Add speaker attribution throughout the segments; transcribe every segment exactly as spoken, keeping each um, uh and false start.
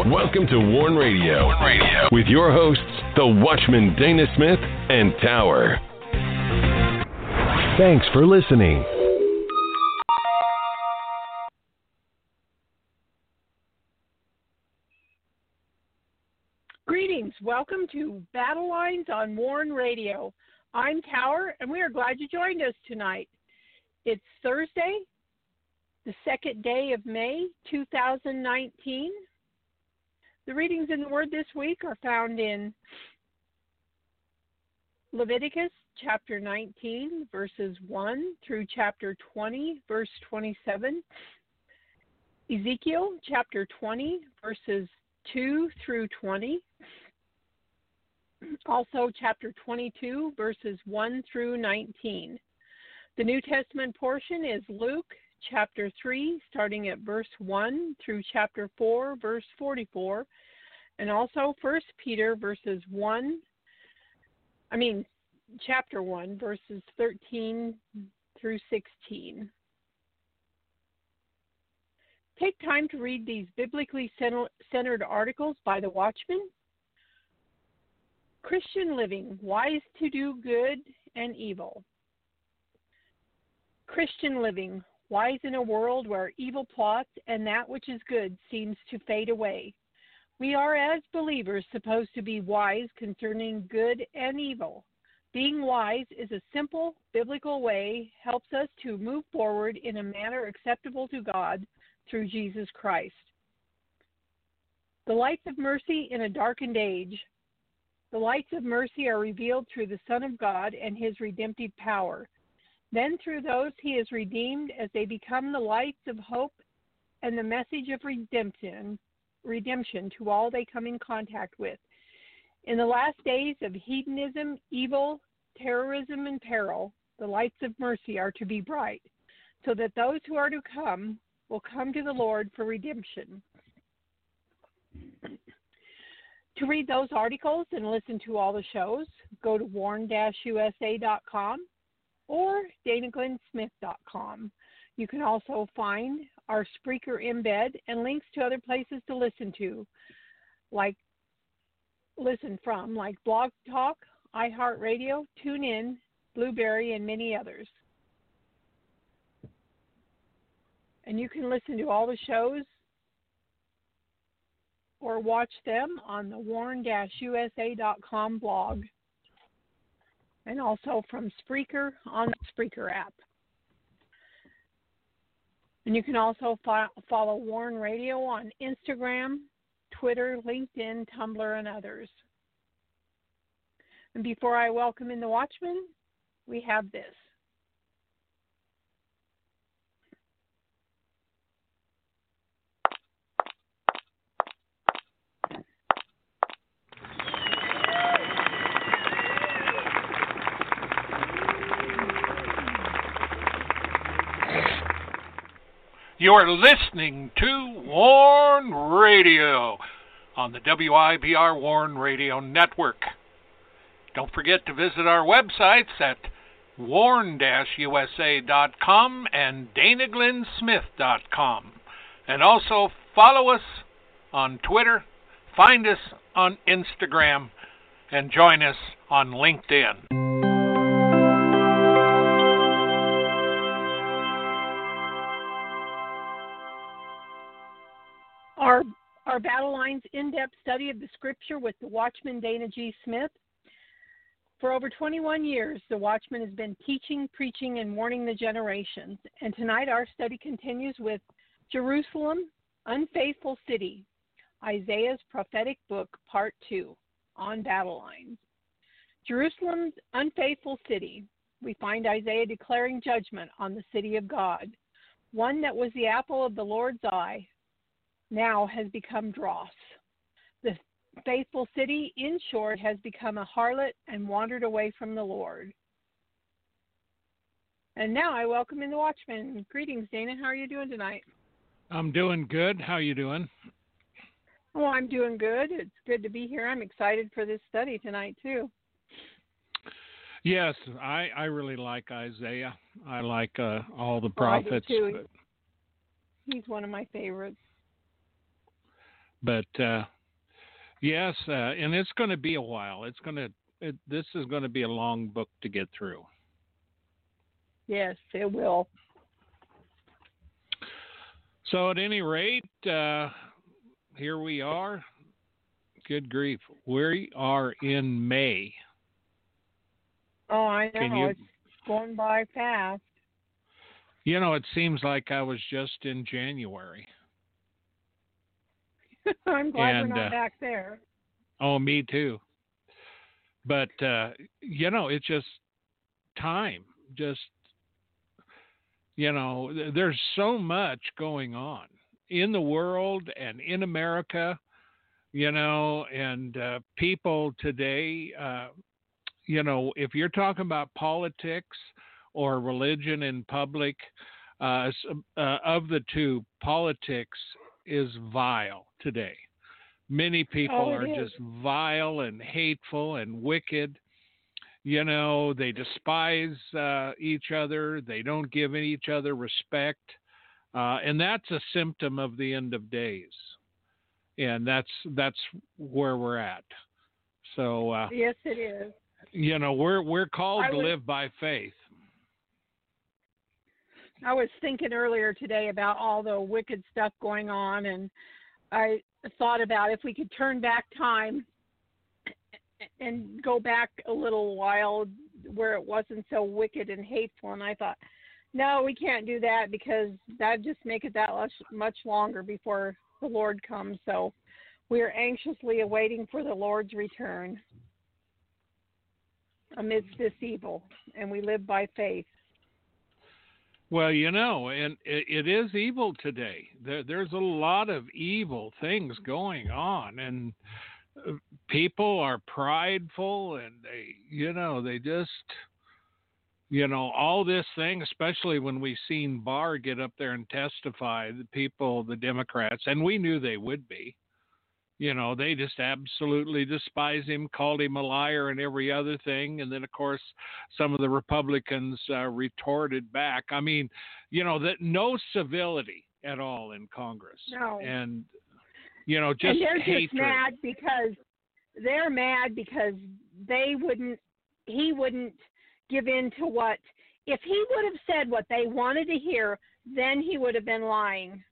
Speaker 1: Welcome to Warn Radio, Warn Radio with your hosts, the Watchman Dana Smith and Tower. Thanks for listening.
Speaker 2: Greetings. Welcome to Battle Lines on Warn Radio. I'm Tower, and we are glad you joined us tonight. It's Thursday, the second day of May, two thousand nineteen. The readings in the Word this week are found in Leviticus chapter nineteen, verses one through chapter twenty, verse twenty-seven. Ezekiel chapter twenty, verses two through twenty. Also chapter twenty-two, verses one through nineteen. The New Testament portion is Luke chapter three, starting at verse one through chapter four, verse forty-four, and also First Peter verses one, I mean, chapter one, verses thirteen through sixteen. Take time to read these biblically centered articles by the Watchman. Christian living, wise to do good and evil. Christian living, wise in a world where evil plots and that which is good seems to fade away. We are, as believers, supposed to be wise concerning good and evil. Being wise is a simple biblical way, helps us to move forward in a manner acceptable to God through Jesus Christ. The lights of mercy in a darkened age. The lights of mercy are revealed through the Son of God and his redemptive power. Then through those he has redeemed as they become the lights of hope and the message of redemption, redemption to all they come in contact with. In the last days of hedonism, evil, terrorism, and peril, the lights of mercy are to be bright, so that those who are to come will come to the Lord for redemption. To read those articles and listen to all the shows, go to warn dash U S A dot com or dana glenn smith dot com. You can also find our Spreaker embed and links to other places to listen to, like listen from, like Blog Talk, iHeartRadio, TuneIn, Blueberry, and many others. And you can listen to all the shows or watch them on the warn dash U S A dot com blog, and also from Spreaker on the Spreaker app. And you can also fo- follow Warn Radio on Instagram, Twitter, LinkedIn, Tumblr, and others. And before I welcome in the Watchman, we have this.
Speaker 3: You are listening to Warn Radio on the W I B R Warn Radio Network. Don't forget to visit our websites at warn dash U S A dot com and dana glenn smith dot com. And also follow us on Twitter, find us on Instagram, and join us on LinkedIn.
Speaker 2: Our, our Battle Lines in-depth study of the Scripture with the Watchman Dana G. Smith. For over twenty-one years, the Watchman has been teaching, preaching, and warning the generations. And tonight our study continues with Jerusalem, Unfaithful City, Isaiah's Prophetic Book, Part two, on Battle Lines. Jerusalem's unfaithful city. We find Isaiah declaring judgment on the city of God, one that was the apple of the Lord's eye, now has become dross. The faithful city, in short, has become a harlot and wandered away from the Lord. And now I welcome in the Watchman. Greetings, Dana. How are you doing tonight?
Speaker 3: I'm doing good. How are you doing?
Speaker 2: Oh, I'm doing good. It's good to be here. I'm excited for this study tonight, too.
Speaker 3: Yes, I, I really like Isaiah. I like uh, all the
Speaker 2: Oh, I do
Speaker 3: prophets.
Speaker 2: too.
Speaker 3: But
Speaker 2: He's one of my favorites.
Speaker 3: But uh, yes, uh, and it's going to be a while. It's going to. It, this is going to be a long book to get through.
Speaker 2: Yes, it will.
Speaker 3: So at any rate, uh, here we are. Good grief. We are in May.
Speaker 2: Oh, I know.
Speaker 3: You,
Speaker 2: it's going by fast.
Speaker 3: You know, it seems like I was just in January.
Speaker 2: I'm glad
Speaker 3: and,
Speaker 2: we're not
Speaker 3: uh,
Speaker 2: back there.
Speaker 3: Oh, me too. But, uh, you know, it's just time. Just, you know, there's so much going on in the world and in America, you know, and uh, people today, uh, you know, if you're talking about politics or religion in public, uh, uh, of the two, politics is vile today. Many people
Speaker 2: oh,
Speaker 3: are
Speaker 2: is.
Speaker 3: just vile and hateful and wicked. You know, they despise uh, each other. They don't give each other respect. Uh, and that's a symptom of the end of days. And that's that's where we're at. So uh,
Speaker 2: yes, it is.
Speaker 3: You know, we're we're called
Speaker 2: I
Speaker 3: to
Speaker 2: was,
Speaker 3: live by faith.
Speaker 2: I was thinking earlier today about all the wicked stuff going on, and I thought about if we could turn back time and go back a little while where it wasn't so wicked and hateful. And I thought, no, we can't do that because that'd just make it that much, much longer before the Lord comes. So we're anxiously awaiting for the Lord's return amidst this evil, and we live by faith.
Speaker 3: Well, you know, and it, it is evil today. There, there's a lot of evil things going on, and people are prideful, and they, you know, they just, you know, all this thing, especially when we seen Barr get up there and testify, the people, the Democrats, and we knew they would be, you know, they just absolutely despise him, called him a liar and every other thing. And then, of course, some of the Republicans uh, retorted back. I mean, you know, that no civility at all in Congress.
Speaker 2: No.
Speaker 3: And, you know, just
Speaker 2: and they're
Speaker 3: hatred.
Speaker 2: just mad because they're mad because they wouldn't, he wouldn't give in to what, if he would have said what they wanted to hear, then he would have been lying.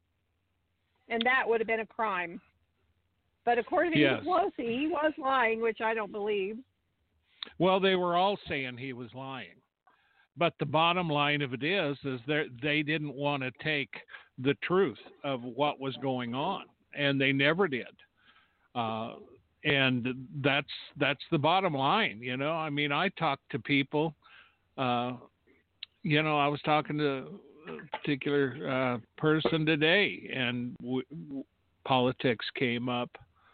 Speaker 2: And that would have been a crime. But according to
Speaker 3: yes.
Speaker 2: Pelosi, he was lying, which I don't believe.
Speaker 3: Well, they were all saying he was lying. But the bottom line of it is, is that they didn't want to take the truth of what was going on, and they never did. Uh, and that's that's the bottom line, you know. I mean, I talked to people. Uh, you know, I was talking to a particular uh, person today, and w- w- politics came up.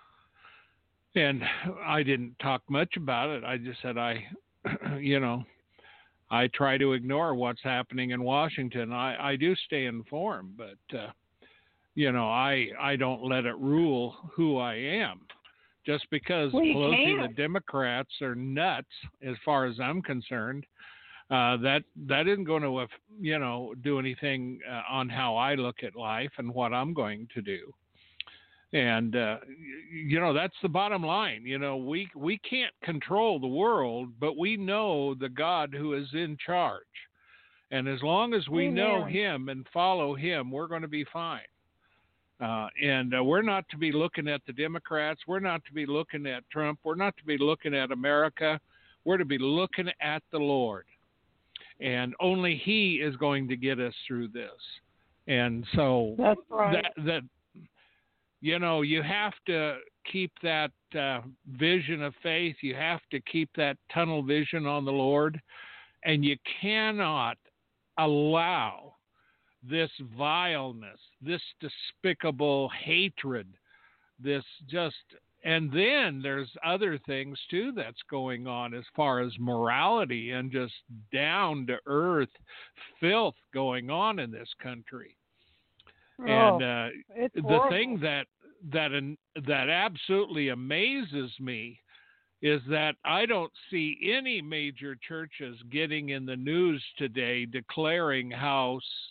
Speaker 3: And I didn't talk much about it. I just said I, you know, I try to ignore what's happening in Washington. I, I do stay informed, but, uh, you know, I I don't let it rule who I am. Just because
Speaker 2: well,
Speaker 3: Pelosi
Speaker 2: can.
Speaker 3: and the Democrats are nuts, as far as I'm concerned, uh, that that isn't going to, you know, do anything uh, on how I look at life and what I'm going to do. And, uh, you know, that's the bottom line. You know, we we can't control the world, but we know the God who is in charge. And as long as we
Speaker 2: Amen.
Speaker 3: know him and follow him, we're going to be fine. Uh, and uh, we're not to be looking at the Democrats. We're not to be looking at Trump. We're not to be looking at America. We're to be looking at the Lord. And only he is going to get us through this. And so
Speaker 2: that's right.
Speaker 3: that that you know, you have to keep that uh, vision of faith. You have to keep that tunnel vision on the Lord. And you cannot allow this vileness, this despicable hatred, this just, and then there's other things too that's going on as far as morality and just down to earth filth going on in this country. And uh, the thing that that that absolutely amazes me is that I don't see any major churches getting in the news today declaring how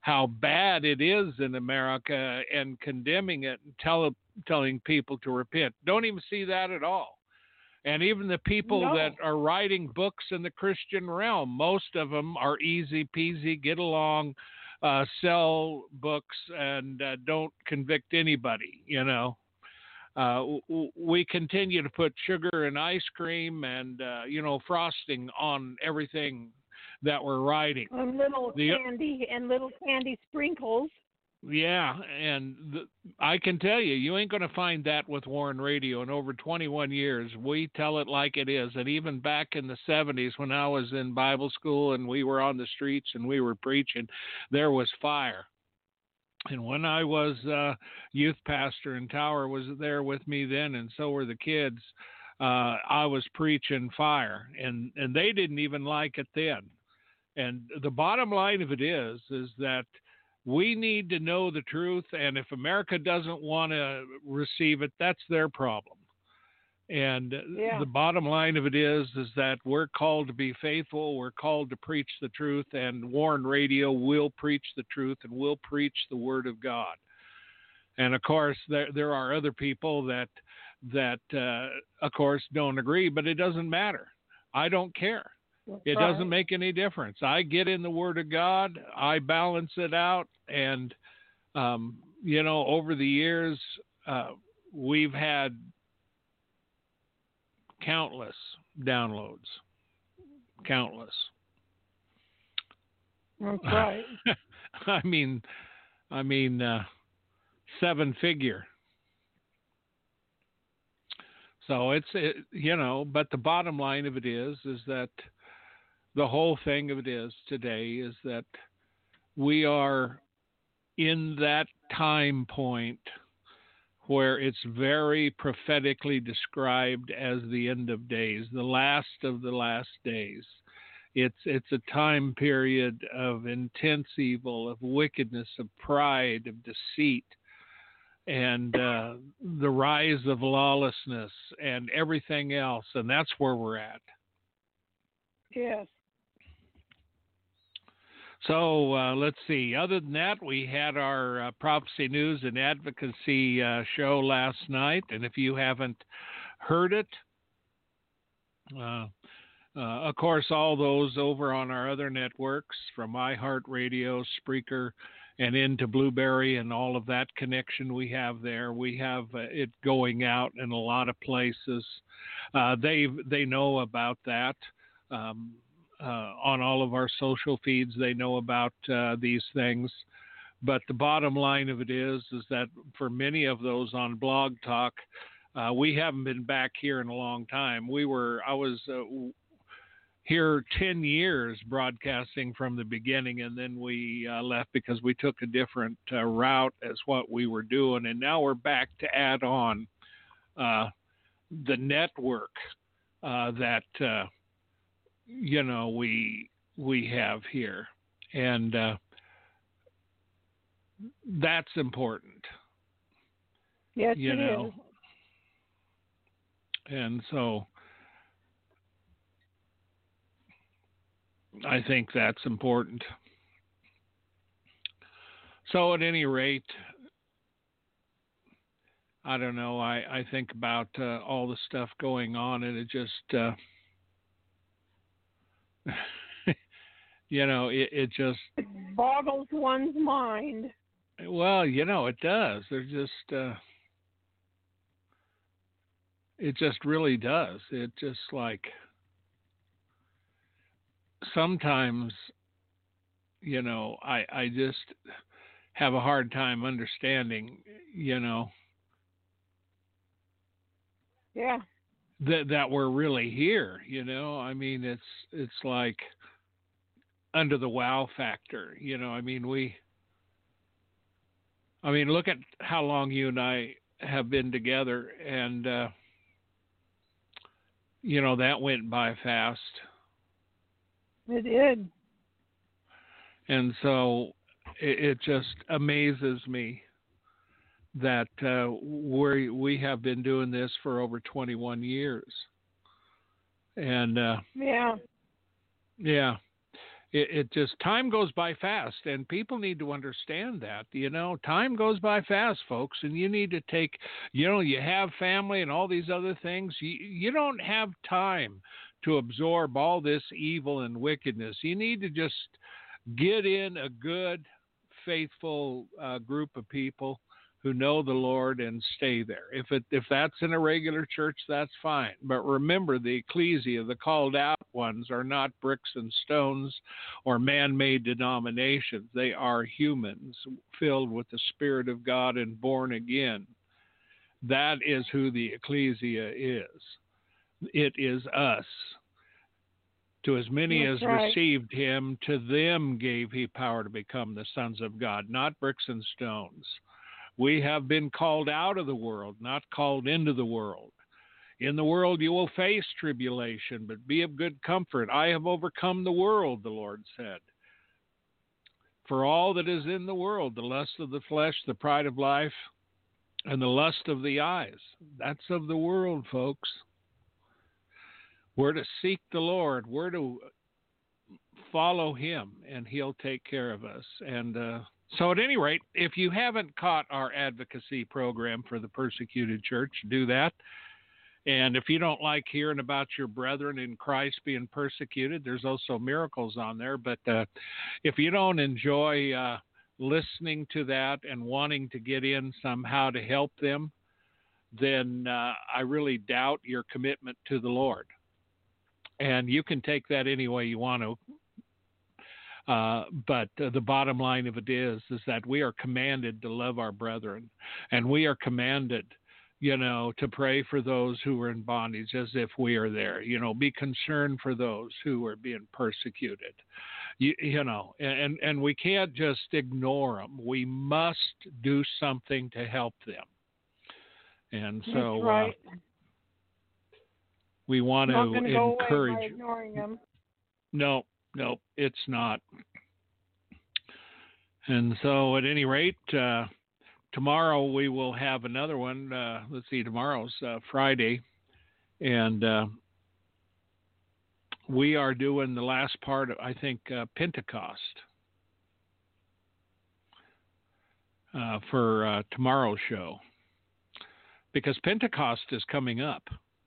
Speaker 4: how bad it is in America and condemning it and tell, telling people to repent. Don't even see that at all. And even the people
Speaker 2: No.
Speaker 4: that are writing books in the Christian realm, most of them are easy peasy, get along, uh, sell books, and uh, don't convict anybody, you know. Uh, w- we continue to put sugar and ice cream and, uh, you know, frosting on everything that we're writing.
Speaker 2: And little
Speaker 4: The-
Speaker 2: candy and little candy sprinkles.
Speaker 4: Yeah, and the, I can tell you, you ain't going to find that with Warren Radio. In over twenty-one years, we tell it like it is. And even back in the seventies, when I was in Bible school and we were on the streets and we were preaching, there was fire. And when I was uh, youth pastor, and Tower was there with me then, and so were the kids, uh, I was preaching fire, and, and they didn't even like it then. And the bottom line of it is, is that we need to know the truth, and if America doesn't want to receive it, that's their problem. And
Speaker 2: Yeah.
Speaker 4: the bottom line of it is, is that we're called to be faithful. We're called to preach the truth, and Warren Radio will preach the truth and will preach the Word of God. And of course, there there are other people that that uh, of course don't agree, but it doesn't matter. I don't care. It
Speaker 2: Right.
Speaker 4: doesn't make any difference. I get in the Word of God, I balance it out, and, um, you know, over the years, uh, we've had countless downloads. Countless.
Speaker 2: That's right.
Speaker 4: I mean, I mean, uh, seven figure. So it's, it, you know, but the bottom line of it is, is that the whole thing of it is today is that we are in that time point where it's very prophetically described as the end of days, the last of the last days. It's it's a time period of intense evil, of wickedness, of pride, of deceit, and uh, the rise of lawlessness and everything else, and that's where we're at.
Speaker 2: Yes.
Speaker 4: So uh, let's see. Other than that, we had our uh, Prophecy News and Advocacy uh, show last night, and if you haven't heard it, uh, uh, of course, all those over on our other networks, from iHeartRadio, Spreaker, and into Blueberry, and all of that connection we have there. We have uh, it going out in a lot of places. Uh, they they know about that. Um, Uh, on all of our social feeds, they know about uh, these things. But the bottom line of it is, is that for many of those on Blog Talk, uh, we haven't been back here in a long time. We were, I was uh, here ten years broadcasting from the beginning, and then we uh, left because we took a different uh, route as what we were doing. And now we're back to add on uh, the network uh, that, uh, you know, we we have here, and uh, that's important.
Speaker 2: Yes,
Speaker 4: you
Speaker 2: it
Speaker 4: know.
Speaker 2: is.
Speaker 4: And so I think that's important. So at any rate, I don't know, I, I think about uh, all the stuff going on, and it just uh, you know, it, it just
Speaker 2: It boggles one's mind.
Speaker 4: Well, you know, it does. There's just, uh, it just really does. It just like, sometimes, you know, I, I just have a hard time understanding, you know,
Speaker 2: Yeah.
Speaker 4: that, that we're really here, you know, I mean, it's, it's like under the wow factor, you know, I mean, we, I mean, look at how long you and I have been together, and, uh, you know, that went by fast.
Speaker 2: It did.
Speaker 4: And so it, it just amazes me that uh, we we have been doing this for over twenty-one years. And, uh,
Speaker 2: Yeah.
Speaker 4: yeah, it, it just, time goes by fast, and people need to understand that. You know, time goes by fast, folks, and you need to take, you know, you have family and all these other things. You, you don't have time to absorb all this evil and wickedness. You need to just get in a good, faithful uh, group of people who know the Lord and stay there. If it if that's in a regular church, that's fine. But remember, the ecclesia, the called out ones, are not bricks and stones or man-made denominations. They are humans filled with the Spirit of God and born again. That is who the ecclesia is. It is us. To as many
Speaker 2: That's
Speaker 4: as
Speaker 2: right.
Speaker 4: received him, to them gave he power to become the sons of God, not bricks and stones. We have been called out of the world, not called into the world. In the world you will face tribulation, but be of good comfort. I have overcome the world, the Lord said. For all that is in the world, the lust of the flesh, the pride of life, and the lust of the eyes, that's of the world, folks. We're to seek the Lord. We're to follow him, and he'll take care of us. And uh, so at any rate, if you haven't caught our advocacy program for the persecuted church, do that. And if you don't like hearing about your brethren in Christ being persecuted, there's also miracles on there. But uh, if you don't enjoy uh, listening to that and wanting to get in somehow to help them, then uh, I really doubt your commitment to the Lord. And you can take that any way you want to. Uh, but uh, the bottom line of it is, is that we are commanded to love our brethren. And we are commanded, you know, to pray for those who are in bondage as if we are there. You know, be concerned for those who are being persecuted. You, you know, and, and we can't just ignore them. We must do something to help them. And so...
Speaker 2: That's right.
Speaker 4: Uh, We want
Speaker 2: not
Speaker 4: to
Speaker 2: gonna go
Speaker 4: encourage.
Speaker 2: away by ignoring them.
Speaker 4: No, no, it's not. And so, at any rate, uh, tomorrow we will have another one. Uh, let's see, tomorrow's uh, Friday, and uh, we are doing the last part of, I think, uh, Pentecost uh, for uh, tomorrow's show, because Pentecost is coming up.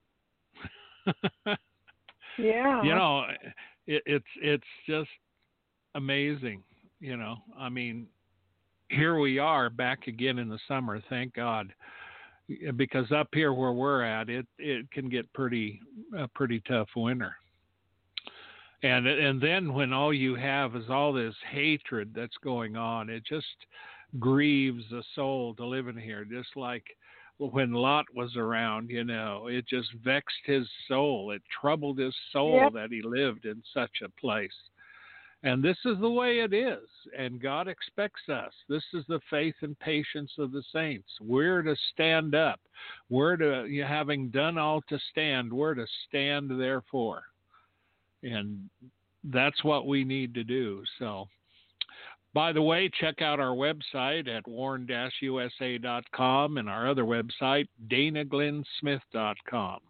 Speaker 2: Yeah.
Speaker 4: You know, it, it's it's just amazing. You know, I mean, here we are back again in the summer. Thank God, because up here where we're at, it it can get pretty a pretty tough winter. And and then when all you have is all this hatred that's going on, it just grieves the soul to live in here. Just like when Lot was around, you know, it just vexed his soul. It troubled his soul
Speaker 2: Yep.
Speaker 4: that he lived in such a place. And this is the way it is. And God expects us. This is the faith and patience of the saints. We're to stand up. We're to, you having done all to stand, we're to stand therefore. And that's what we need to do. So, by the way, check out our website at warn dash u s a dot com and our other website, dana glenn smith dot com.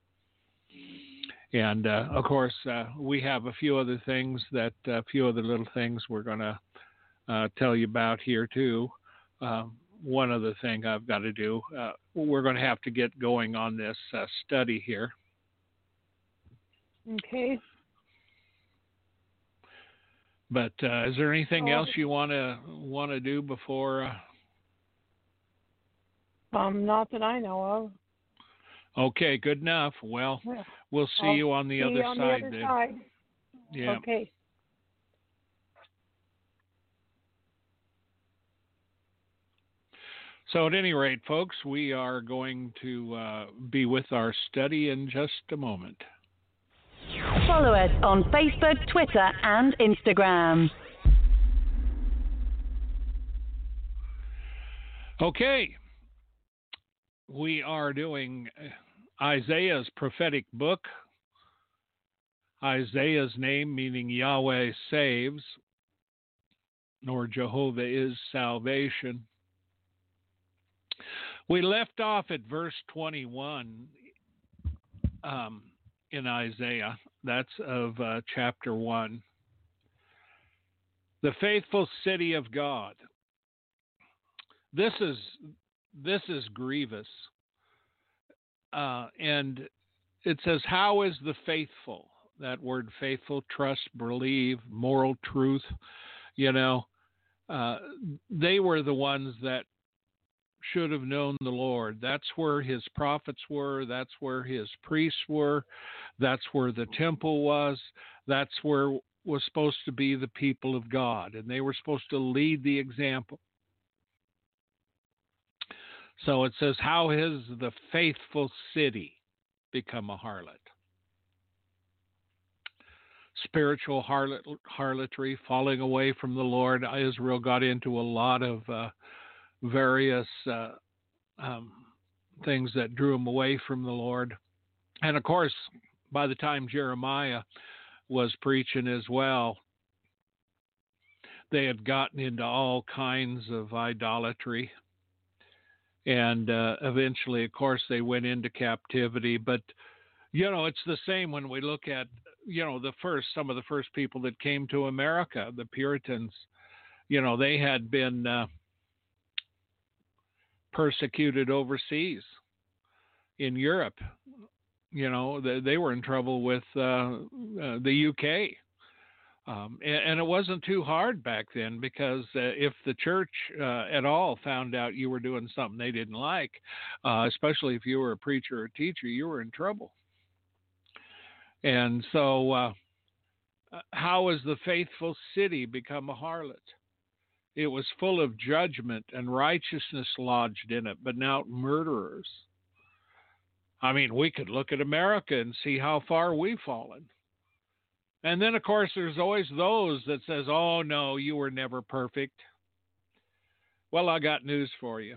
Speaker 4: And, uh, of course, uh, we have a few other things that, a uh, few other little things we're going to uh, tell you about here, too. Uh, one other thing I've got to do, uh, we're going to have to get going on this uh, study here.
Speaker 2: Okay.
Speaker 4: But uh, is there anything
Speaker 2: Oh.
Speaker 4: else you want to want to do before? Uh...
Speaker 2: Um, not that I know of.
Speaker 4: Okay, good enough. Well,
Speaker 2: Yeah.
Speaker 4: we'll see
Speaker 2: I'll
Speaker 4: you on the
Speaker 2: see
Speaker 4: other
Speaker 2: you on
Speaker 4: side
Speaker 2: the other
Speaker 4: then.
Speaker 2: side.
Speaker 4: Yeah.
Speaker 2: Okay.
Speaker 4: So at any rate, folks, we are going to uh, be with our study in just a moment.
Speaker 5: Follow us on Facebook, Twitter, and Instagram.
Speaker 4: Okay. We are doing Isaiah's prophetic book. Isaiah's name meaning Yahweh saves, or Jehovah is salvation. We left off at verse twenty-one um, in Isaiah. That's of uh, chapter one. The faithful city of God. This is this is grievous. Uh, and it says, how is the faithful? That word faithful, trust, believe, moral truth, you know, uh, they were the ones that should have known the Lord. That's where his prophets were. That's where his priests were. That's where the temple was. That's where was supposed to be the people of God. And they were supposed to lead the example. So it says, how has the faithful city become a harlot? Spiritual harlot, harlotry, falling away from the Lord. Israel got into a lot of uh, various uh, um, things that drew them away from the Lord. And of course, by the time Jeremiah was preaching as well, they had gotten into all kinds of idolatry. And uh, eventually, of course, they went into captivity. But, you know, it's the same when we look at, you know, the first, some of the first people that came to America, the Puritans, you know, they had been uh, persecuted overseas in Europe. You know, they, they were in trouble with uh, uh, the U K. Um, and, and it wasn't too hard back then, because uh, if the church uh, at all found out you were doing something they didn't like, uh, especially if you were a preacher or a teacher, you were in trouble. And so uh, how has the faithful city become a harlot? It was full of judgment and righteousness lodged in it, but now murderers. I mean, we could look at America and see how far we've fallen. And then, of course, there's always those that says, oh, no, you were never perfect. Well, I got news for you.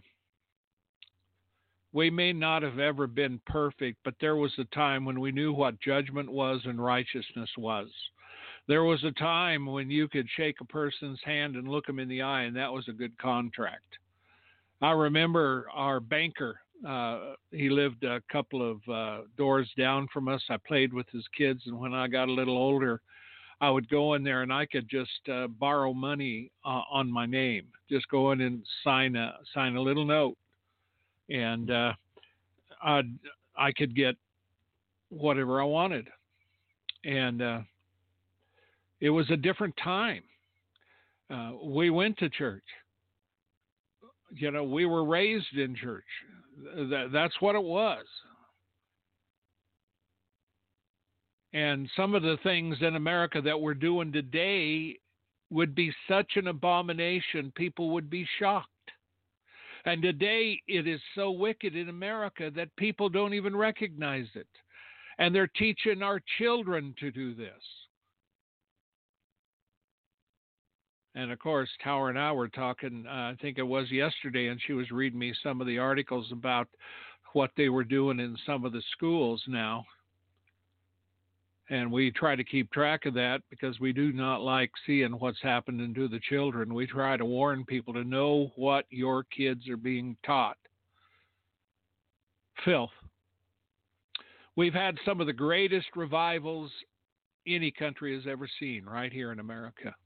Speaker 4: We may not have ever been perfect, but there was a time when we knew what judgment was and righteousness was. There was a time when you could shake a person's hand and look them in the eye, and that was a good contract. I remember our banker. Uh, he lived a couple of uh, doors down from us. I played with his kids, and when I got a little older, I would go in there and I could just uh, borrow money uh, on my name. Just go in and sign a sign a little note, and uh, I'd, I could get whatever I wanted. And uh, it was a different time. Uh, we went to church. You know, we were raised in church. That, that's what it was. And some of the things in America that we're doing today would be such an abomination, people would be shocked. And today it is so wicked in America that people don't even recognize it. And they're teaching our children to do this. And, of course, Tower and I were talking, uh, I think it was yesterday, and she was reading me some of the articles about what they were doing in some of the schools now. And we try to keep track of that because we do not like seeing what's happening to the children. We try to warn people to know what your kids are being taught. Filth. We've had some of the greatest revivals any country has ever seen right here in America.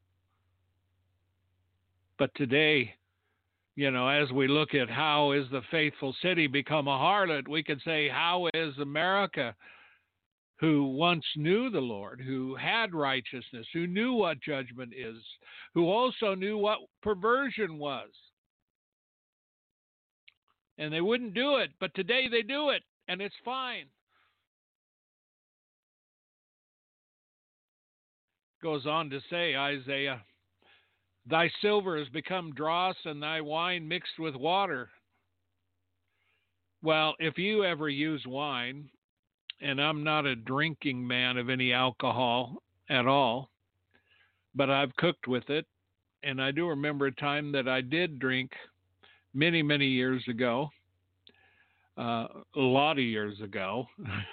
Speaker 4: But today, you know, as we look at how is the faithful city become a harlot, we could say, how is America, who once knew the Lord, who had righteousness, who knew what judgment is, who also knew what perversion was. And they wouldn't do it, but today they do it, and it's fine. Goes on to say, Isaiah, thy silver has become dross and thy wine mixed with water. Well, if you ever use wine, and I'm not a drinking man of any alcohol at all, but I've cooked with it, and I do remember a time that I did drink many, many years ago, uh, a lot of years ago.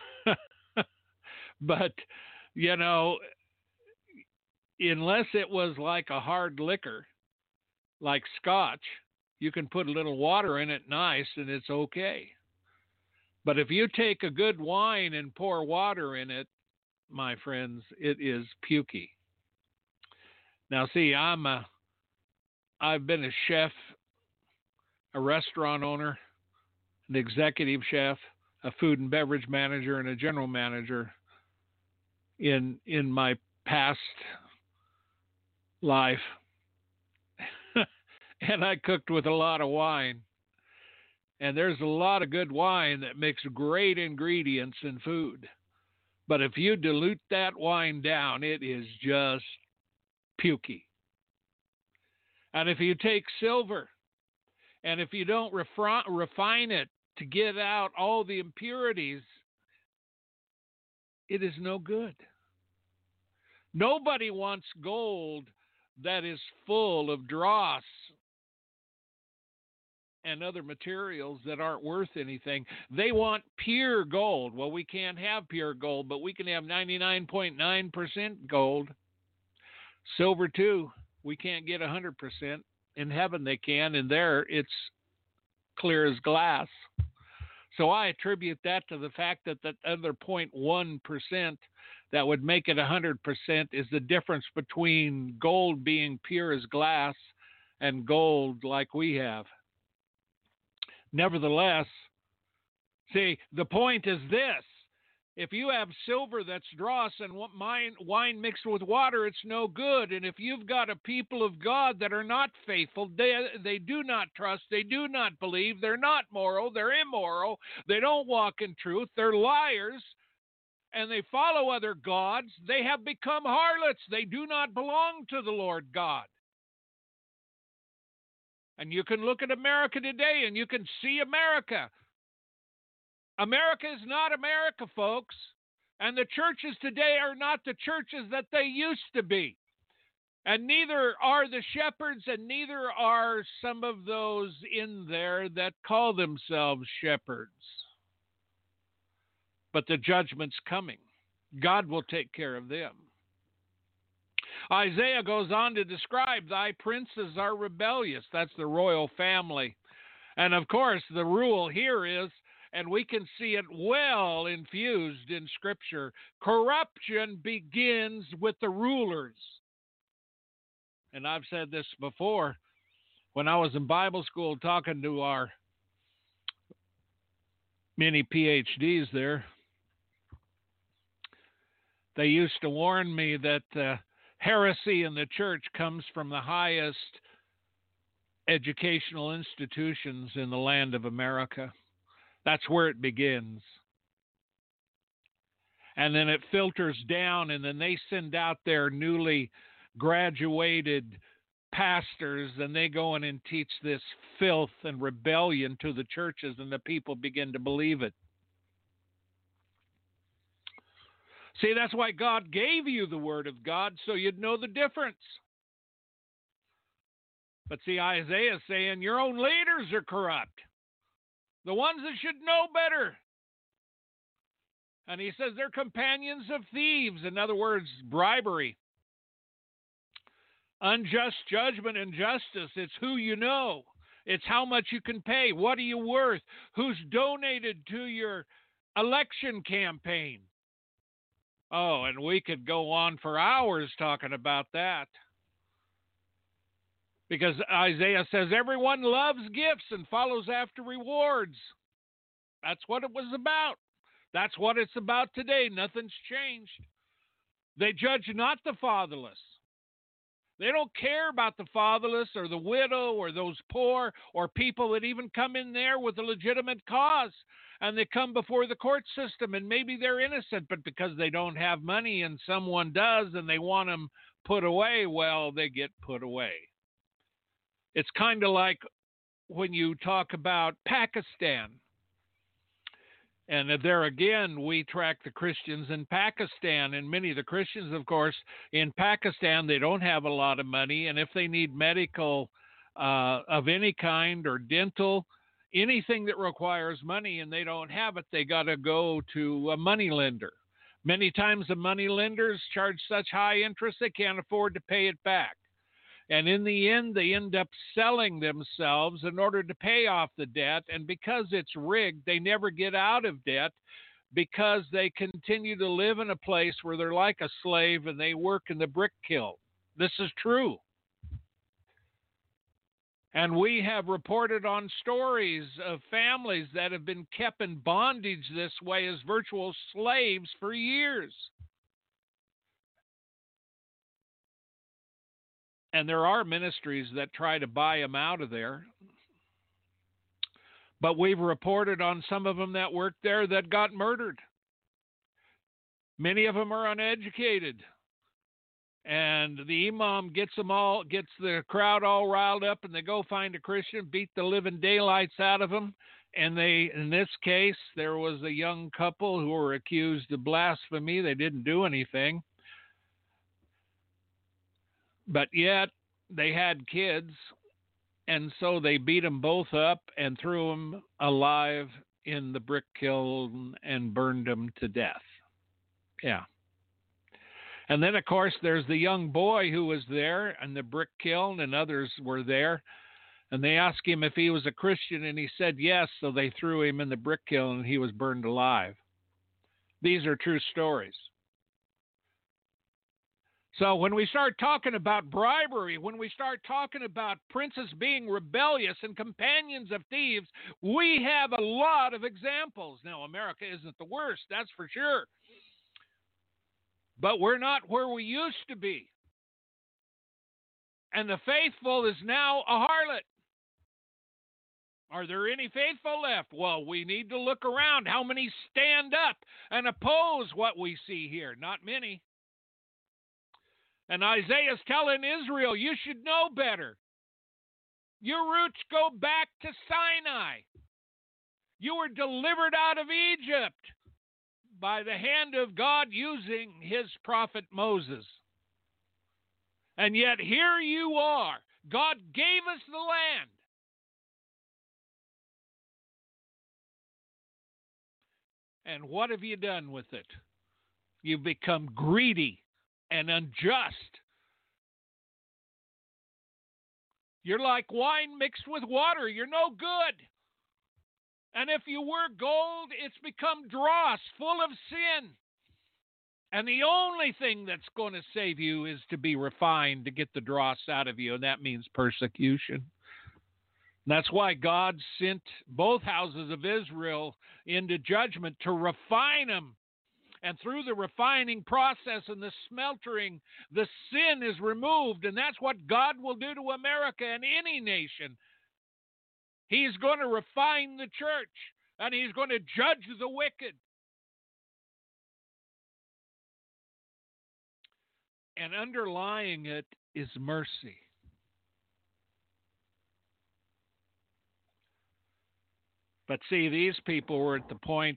Speaker 4: But, you know, unless it was like a hard liquor, like scotch, you can put a little water in it nice and it's okay. But if you take a good wine and pour water in it, my friends, it is pukey. Now, see, I'm a, I've been a chef, a restaurant owner, an executive chef, a food and beverage manager, and a general manager in in my past life. And I cooked with a lot of wine. And there's a lot of good wine that makes great ingredients in food. But if you dilute that wine down, it is just pukey. And if you take silver, and if you don't refri- refine it to get out all the impurities, it is no good. Nobody wants gold that is full of dross and other materials that aren't worth anything. They want pure gold. Well, we can't have pure gold, but we can have ninety-nine point nine percent gold. Silver, too. We can't get one hundred percent. In heaven they can, and there it's clear as glass. So I attribute that to the fact that that other zero point one percent that would make it one hundred percent is the difference between gold being pure as glass and gold like we have. Nevertheless, see, the point is this. If you have silver that's dross and wine mixed with water, it's no good. And if you've got a people of God that are not faithful, they, they do not trust, they do not believe, they're not moral, they're immoral, they don't walk in truth, they're liars, and they follow other gods, they have become harlots. They do not belong to the Lord God. And you can look at America today and you can see America. America is not America, folks. And the churches today are not the churches that they used to be. And neither are the shepherds, and neither are some of those in there that call themselves shepherds. But the judgment's coming. God will take care of them. Isaiah goes on to describe, thy princes are rebellious. That's the royal family. And of course, the rule here is, and we can see it well infused in Scripture, corruption begins with the rulers. And I've said this before, when I was in Bible school talking to our many P H Ds there, they used to warn me that uh, heresy in the church comes from the highest educational institutions in the land of America. That's where it begins. And then it filters down, and then they send out their newly graduated pastors, and they go in and teach this filth and rebellion to the churches, and the people begin to believe it. See, that's why God gave you the Word of God, so you'd know the difference. But see, Isaiah is saying your own leaders are corrupt. The ones that should know better. And he says they're companions of thieves. In other words, bribery. Unjust judgment and justice. It's who you know. It's how much you can pay. What are you worth? Who's donated to your election campaign? Oh, and we could go on for hours talking about that. Because Isaiah says everyone loves gifts and follows after rewards. That's what it was about. That's what it's about today. Nothing's changed. They judge not the fatherless. They don't care about the fatherless or the widow or those poor or people that even come in there with a legitimate cause. And they come before the court system, and maybe they're innocent, but because they don't have money and someone does and they want them put away, well, they get put away. It's kind of like when you talk about Pakistan. And there again, we track the Christians in Pakistan. And many of the Christians, of course, in Pakistan, they don't have a lot of money. And if they need medical uh, of any kind or dental, anything that requires money and they don't have it, they got to go to a money lender. Many times the money lenders charge such high interest they can't afford to pay it back. And in the end, they end up selling themselves in order to pay off the debt. And because it's rigged, they never get out of debt because they continue to live in a place where they're like a slave and they work in the brick kiln. This is true. And we have reported on stories of families that have been kept in bondage this way as virtual slaves for years. And there are ministries that try to buy them out of there. But we've reported on some of them that worked there that got murdered. Many of them are uneducated. And the imam gets them all, gets the crowd all riled up, and they go find a Christian, beat the living daylights out of them. And they, in this case, there was a young couple who were accused of blasphemy. They didn't do anything. But yet they had kids, and so they beat them both up and threw them alive in the brick kiln and burned them to death. Yeah. And then, of course, there's the young boy who was there in the brick kiln, and others were there. And they asked him if he was a Christian, and he said yes, so they threw him in the brick kiln, and he was burned alive. These are true stories. So when we start talking about bribery, when we start talking about princes being rebellious and companions of thieves, we have a lot of examples. Now, America isn't the worst, that's for sure. But we're not where we used to be. And the faithful is now a harlot. Are there any faithful left? Well, we need to look around. How many stand up and oppose what we see here? Not many. And Isaiah's telling Israel, you should know better. Your roots go back to Sinai. You were delivered out of Egypt by the hand of God using his prophet Moses. And yet here you are. God gave us the land. And what have you done with it? You've become greedy and unjust. You're like wine mixed with water. You're no good. And if you were gold, it's become dross, full of sin. And the only thing that's going to save you is to be refined, to get the dross out of you, and that means persecution. And that's why God sent both houses of Israel into judgment to refine them. And through the refining process and the smeltering, the sin is removed. And that's what God will do to America and any nation. He's going to refine the church, and he's going to judge the wicked. And underlying it is mercy. But see, these people were at the point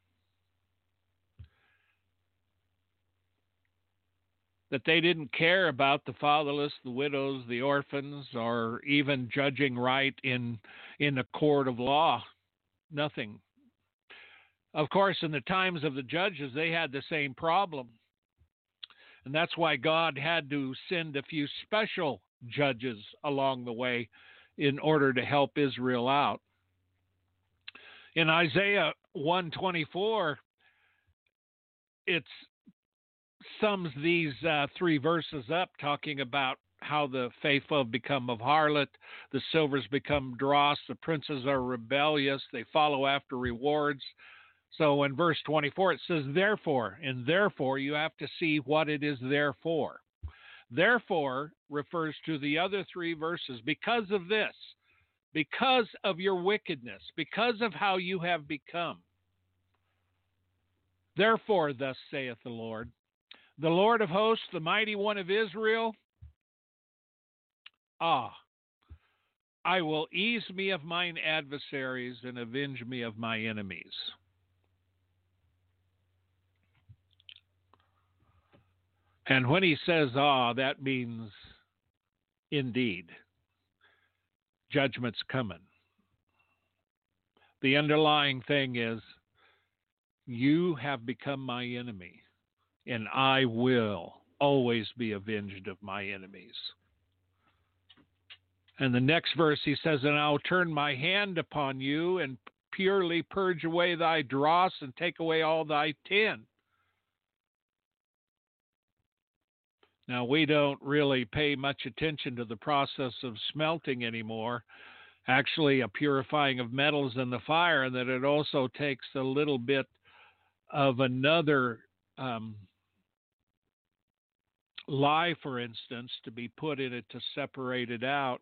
Speaker 4: that they didn't care about the fatherless, the widows, the orphans, or even judging right in in a court of law. Nothing. Of course, in the times of the judges, they had the same problem. And that's why God had to send a few special judges along the way in order to help Israel out. In Isaiah one twenty-four, it's sums these uh, three verses up, talking about how the faithful have become of harlot, the silvers become dross, the princes are rebellious, they follow after rewards. So in verse twenty-four it says, therefore, and therefore you have to see what it is there for. Therefore refers to the other three verses. Because of this, because of your wickedness, because of how you have become. Therefore, thus saith the Lord, the Lord of hosts, the mighty one of Israel, ah, I will ease me of mine adversaries and avenge me of my enemies. And when he says, ah, that means indeed, judgment's coming. The underlying thing is, you have become my enemy, and I will always be avenged of my enemies. And the next verse he says, and I'll turn my hand upon you and purely purge away thy dross and take away all thy tin. Now, we don't really pay much attention to the process of smelting anymore, actually a purifying of metals in the fire, and that it also takes a little bit of another um, lye, for instance, to be put in it to separate it out.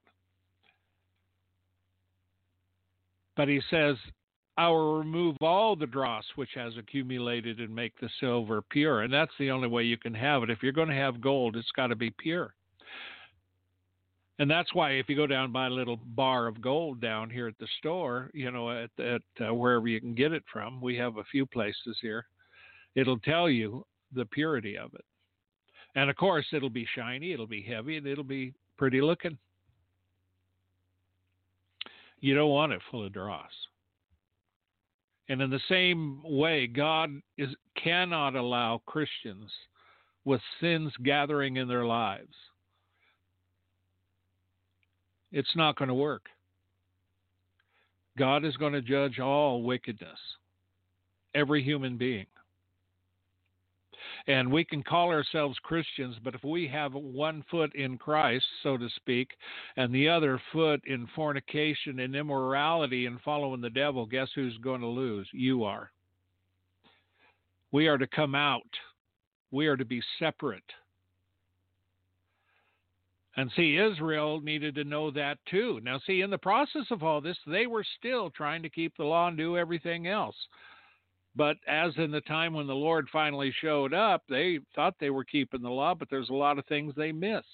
Speaker 4: But he says, I will remove all the dross which has accumulated and make the silver pure. And that's the only way you can have it. If you're going to have gold, it's got to be pure. And that's why if you go down and buy a little bar of gold down here at the store, you know, at, at uh, wherever you can get it from, we have a few places here, it'll tell you the purity of it. And of course, it'll be shiny, it'll be heavy, and it'll be pretty looking. You don't want it full of dross. And in the same way, God is, cannot allow Christians with sins gathering in their lives. It's not going to work. God is going to judge all wickedness, every human being. And we can call ourselves Christians, but if we have one foot in Christ, so to speak, and the other foot in fornication and immorality and following the devil, guess who's going to lose? You are. We are to come out. We are to be separate. And see, Israel needed to know that too. Now, see, in the process of all this, they were still trying to keep the law and do everything else. But as in the time when the Lord finally showed up, they thought they were keeping the law, but there's a lot of things they missed.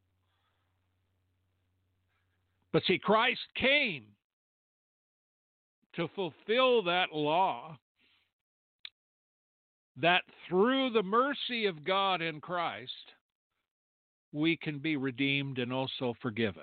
Speaker 4: But see, Christ came to fulfill that law, that through the mercy of God in Christ, we can be redeemed and also forgiven.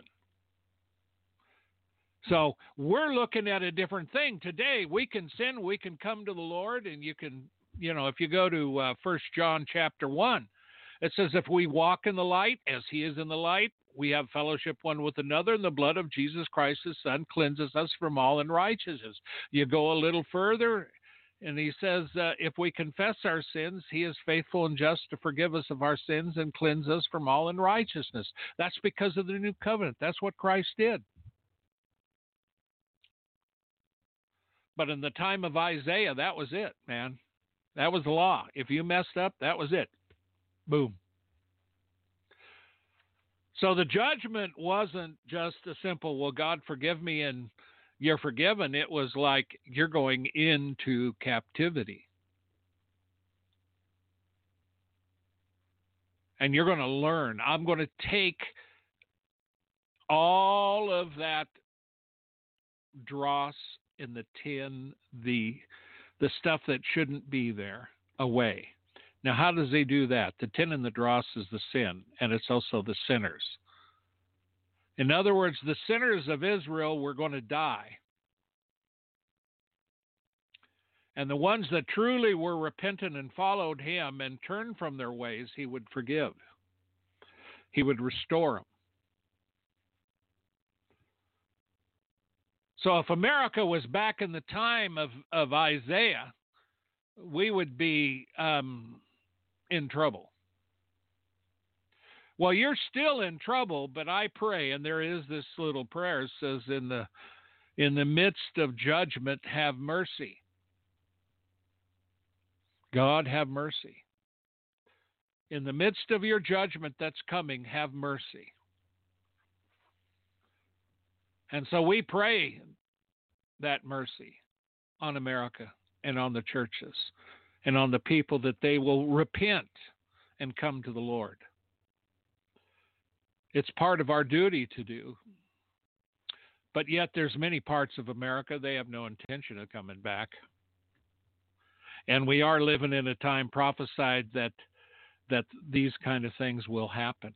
Speaker 4: So we're looking at a different thing. Today, we can sin, we can come to the Lord, and you can, you know, if you go to uh, First John chapter one, it says, if we walk in the light as he is in the light, we have fellowship one with another, and the blood of Jesus Christ, his Son, cleanses us from all unrighteousness. You go a little further, and he says, uh, if we confess our sins, he is faithful and just to forgive us of our sins and cleanse us from all unrighteousness. That's because of the new covenant. That's what Christ did. But in the time of Isaiah, that was it, man. That was the law. If you messed up, that was it. Boom. So the judgment wasn't just a simple, well, God forgive me and you're forgiven. It was like you're going into captivity. And you're going to learn. I'm going to take all of that dross in the tin, the the stuff that shouldn't be there, away. Now, how does he do that? The tin and the dross is the sin, and it's also the sinners. In other words, the sinners of Israel were going to die. And the ones that truly were repentant and followed him and turned from their ways, he would forgive. He would restore them. So if America was back in the time of, of Isaiah, we would be um, in trouble. Well, you're still in trouble, but I pray, and there is this little prayer, it says, in the in the midst of judgment, have mercy. God, have mercy. In the midst of your judgment that's coming, have mercy. And so we pray that mercy on America and on the churches and on the people, that they will repent and come to the Lord. It's part of our duty to do. But yet there's many parts of America, they have no intention of coming back. And we are living in a time prophesied that that these kind of things will happen.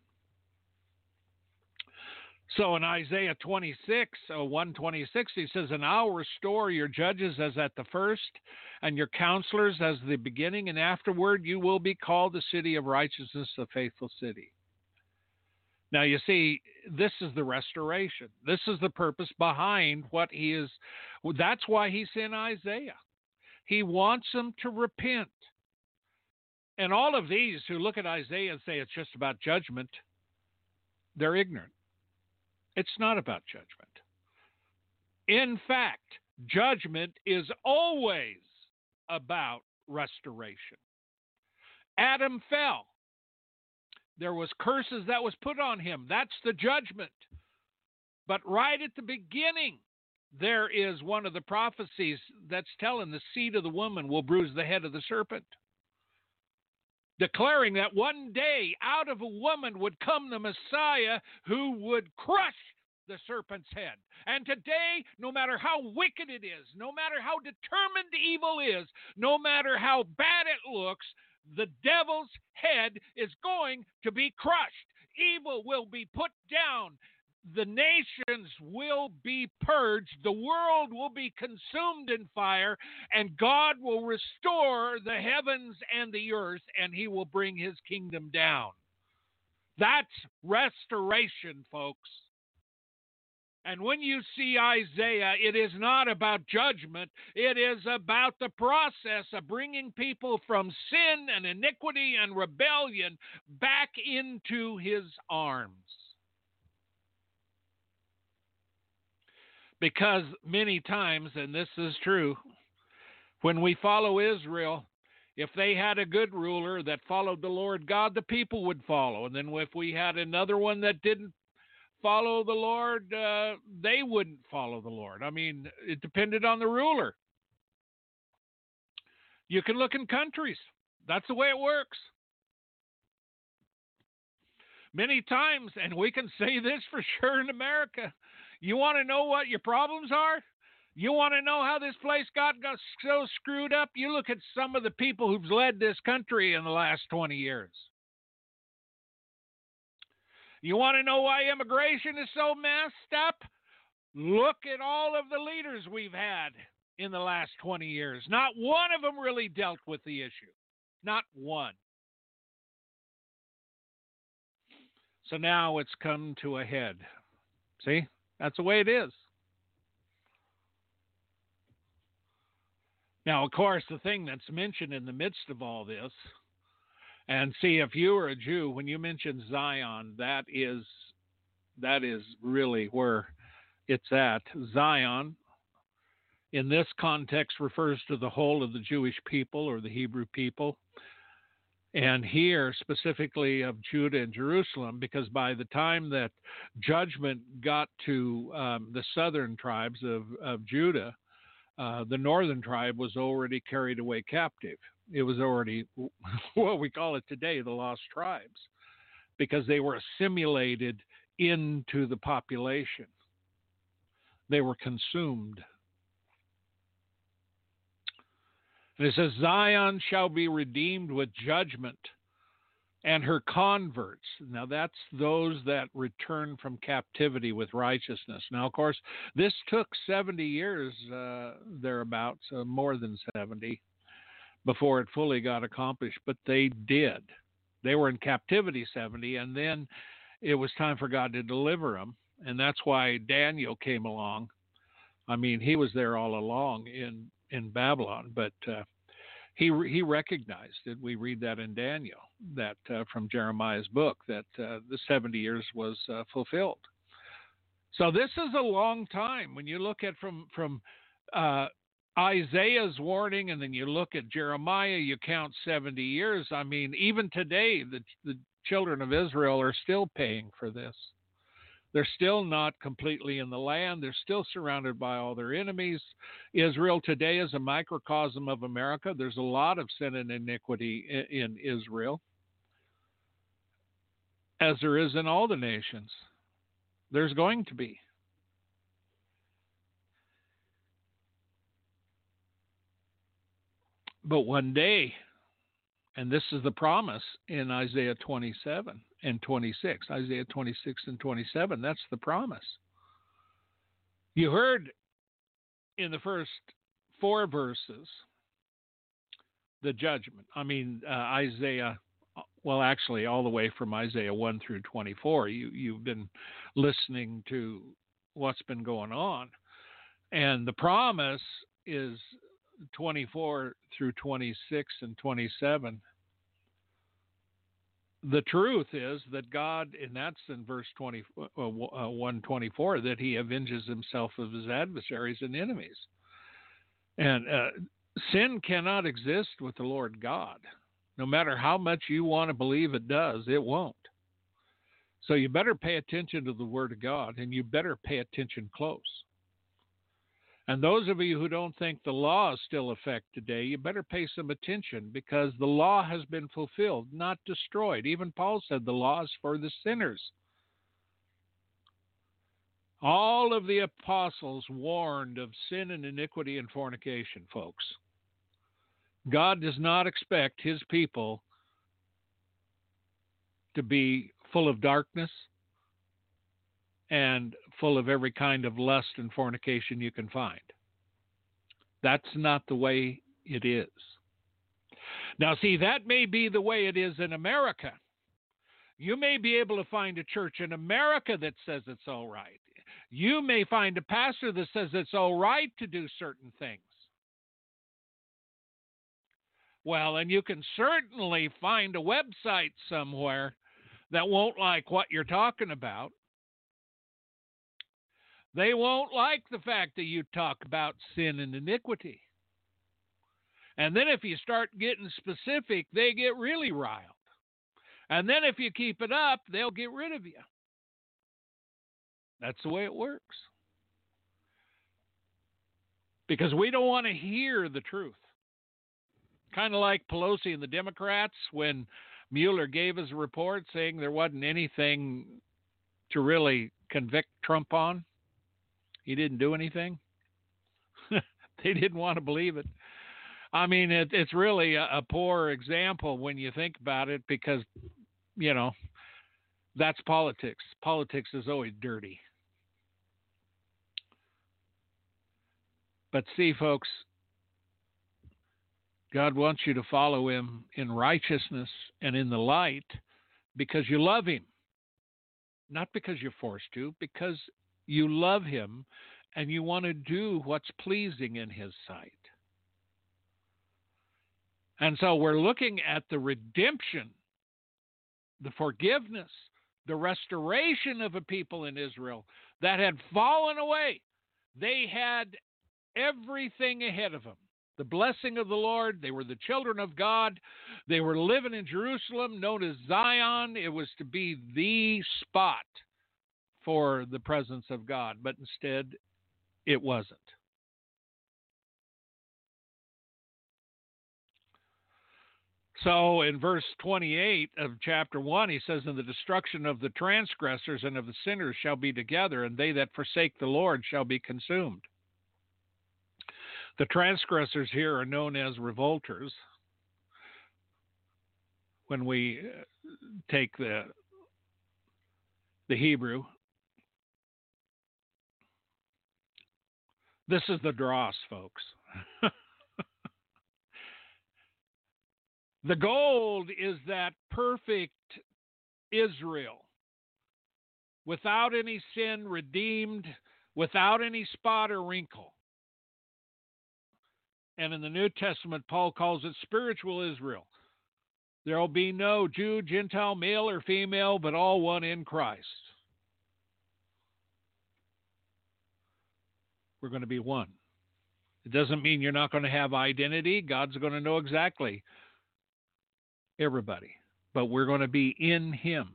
Speaker 4: So in Isaiah twenty-six, one twenty-six, he says, and I'll restore your judges as at the first, and your counselors as the beginning, and afterward you will be called the city of righteousness, the faithful city. Now, you see, this is the restoration. This is the purpose behind what he is. That's why he sent Isaiah. He wants them to repent And all of these who look at Isaiah and say it's just about judgment, they're ignorant. It's not about judgment. In fact, judgment is always about restoration. Adam fell. There was curses that was put on him. That's the judgment. But right at the beginning, there is one of the prophecies that's telling the seed of the woman will bruise the head of the serpent, declaring that one day out of a woman would come the Messiah who would crush the serpent's head. And today, no matter how wicked it is, no matter how determined evil is, no matter how bad it looks, the devil's head is going to be crushed. Evil will be put down. The nations will be purged. The world will be consumed in fire, and God will restore the heavens and the earth, and he will bring his kingdom down. That's restoration, folks. And when you see Isaiah, it is not about judgment. It is about the process of bringing people from sin and iniquity and rebellion back into his arms. Because many times, and this is true, when we follow Israel, if they had a good ruler that followed the Lord God, the people would follow. And then if we had another one that didn't follow the Lord, uh, they wouldn't follow the Lord. I mean, it depended on the ruler. You can look in countries. That's the way it works. Many times, and we can say this for sure in America, you want to know what your problems are? You want to know how this place got, got so screwed up? You look at some of the people who've led this country in the last twenty years. You want to know why immigration is so messed up? Look at all of the leaders we've had in the last twenty years. Not one of them really dealt with the issue. Not one. So now it's come to a head. See? That's the way it is. Now, of course, the thing that's mentioned in the midst of all this, and see, if you are a Jew, when you mention Zion, that is that is really where it's at. Zion, in this context, refers to the whole of the Jewish people or the Hebrew people. And here, specifically of Judah and Jerusalem, because by the time that judgment got to um, the southern tribes of, of Judah, uh, the northern tribe was already carried away captive. It was already what we call it today, the lost tribes, because they were assimilated into the population. They were consumed. And it says, Zion shall be redeemed with judgment, and her converts. Now, that's those that return from captivity with righteousness. Now, of course, this took seventy years, uh, thereabouts, uh, more than seventy, before it fully got accomplished. But they did. They were in captivity seventy, and then it was time for God to deliver them. And that's why Daniel came along. I mean, he was there all along in in Babylon, but uh, he he recognized it. We read that in Daniel, that uh, from Jeremiah's book, that uh, the seventy years was uh, fulfilled. So this is a long time. When you look at from from uh, Isaiah's warning, and then you look at Jeremiah, you count seventy years. I mean, even today, the the children of Israel are still paying for this. They're still not completely in the land. They're still surrounded by all their enemies. Israel today is a microcosm of America. There's a lot of sin and iniquity in, in Israel, as there is in all the nations. There's going to be. But one day, and this is the promise in Isaiah twenty-seven and twenty-six. Isaiah twenty-six and twenty-seven, that's the promise. You heard in the first four verses the judgment. I mean, uh, Isaiah, well, actually, all the way from Isaiah one through twenty-four. You, you've been listening to what's been going on. And the promise is twenty-four through twenty-six and twenty-seven. the truth is that God, and that's in verse twenty, uh, one twenty-four, that he avenges himself of his adversaries and enemies. And uh, sin cannot exist with the Lord God. No matter how much you want to believe it does, it won't. So you better pay attention to the Word of God, and you better pay attention close. And those of you who don't think the law is still in effect today, you better pay some attention, because the law has been fulfilled, not destroyed. Even Paul said the law is for the sinners. All of the apostles warned of sin and iniquity and fornication, folks. God does not expect his people to be full of darkness and full of every kind of lust and fornication you can find. That's not the way it is. Now, see, that may be the way it is in America. You may be able to find a church in America that says it's all right. You may find a pastor that says it's all right to do certain things. Well, and you can certainly find a website somewhere that won't like what you're talking about. They won't like the fact that you talk about sin and iniquity. And then if you start getting specific, they get really riled. And then if you keep it up, they'll get rid of you. That's the way it works. Because we don't want to hear the truth. Kind of like Pelosi and the Democrats when Mueller gave his report saying there wasn't anything to really convict Trump on. He didn't do anything. They didn't want to believe it. I mean, it, it's really a, a poor example when you think about it, because, you know, that's politics. Politics is always dirty. But see, folks, God wants you to follow him in righteousness and in the light because you love him. Not because you're forced to, because you love him and you want to do what's pleasing in his sight. And so we're looking at the redemption, the forgiveness, the restoration of a people in Israel that had fallen away. They had everything ahead of them. The blessing of the Lord. They were the children of God. They were living in Jerusalem, known as Zion. It was to be the spot for the presence of God, but instead it wasn't. So in verse twenty-eight of chapter one, he says, "And the destruction of the transgressors and of the sinners shall be together, and they that forsake the Lord shall be consumed." The transgressors here are known as revolters. When we take the, the Hebrew, this is the dross, folks. The gold is that perfect Israel, without any sin, redeemed, without any spot or wrinkle. And in the New Testament, Paul calls it spiritual Israel. There will be no Jew, Gentile, male or female, but all one in Christ. We're going to be one. It doesn't mean you're not going to have identity. God's going to know exactly everybody. But we're going to be in him.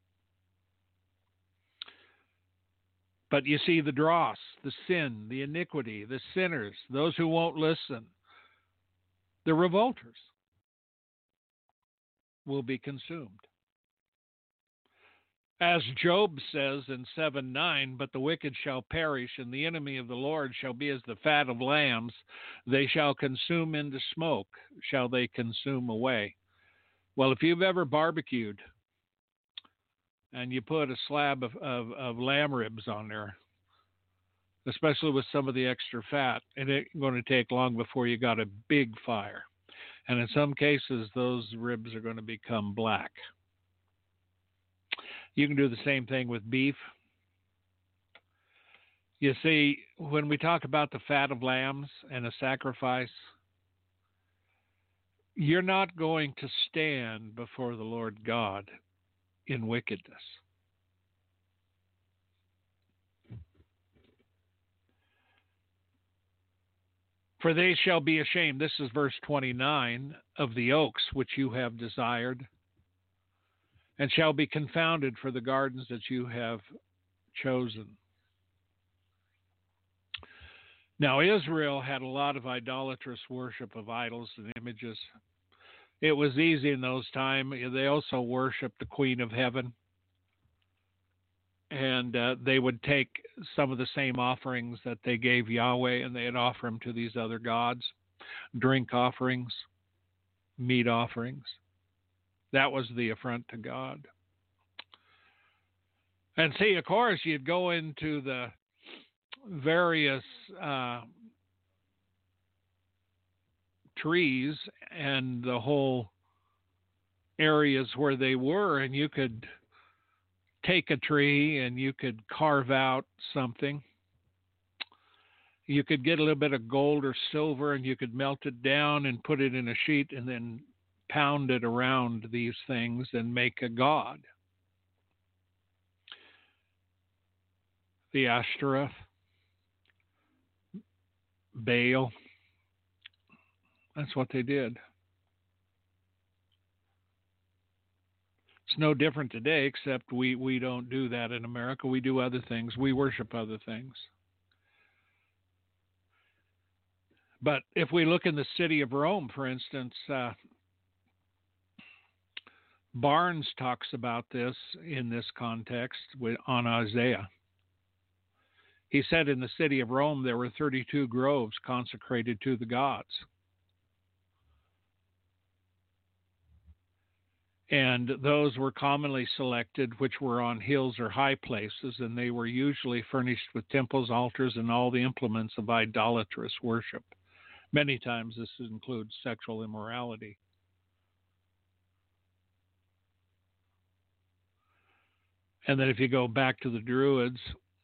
Speaker 4: But you see, the dross, the sin, the iniquity, the sinners, those who won't listen, the revolters will be consumed. As Job says in seven nine, "But the wicked shall perish, and the enemy of the Lord shall be as the fat of lambs. They shall consume into smoke, shall they consume away." Well, if you've ever barbecued, and you put a slab of, of, of lamb ribs on there, especially with some of the extra fat, it ain't going to take long before you got a big fire. And in some cases, those ribs are going to become black. You can do the same thing with beef. You see, when we talk about the fat of lambs and a sacrifice, You're not going to stand before the Lord God in wickedness. For they shall be ashamed, this is verse twenty-nine, of the oaks which you have desired, and shall be confounded for the gardens that you have chosen. Now, Israel had a lot of idolatrous worship of idols and images. It was easy in those times. They also worshiped the Queen of Heaven. And uh, they would take some of the same offerings that they gave Yahweh, and they'd offer them to these other gods. Drink offerings, meat offerings. That was the affront to God. And see, of course, you'd go into the various uh, trees and the whole areas where they were, and you could take a tree and you could carve out something. You could get a little bit of gold or silver and you could melt it down and put it in a sheet and then pound it around these things and make a god. The Ashtoreth, Baal, that's what they did. It's no different today, except we, we don't do that in America. We do other things. We worship other things. But if we look in the city of Rome, for instance, uh, Barnes talks about this in this context with, on Isaiah. He said in the city of Rome there were thirty-two groves consecrated to the gods. And those were commonly selected, which were on hills or high places, and they were usually furnished with temples, altars, and all the implements of idolatrous worship. Many times this includes sexual immorality. And then if you go back to the Druids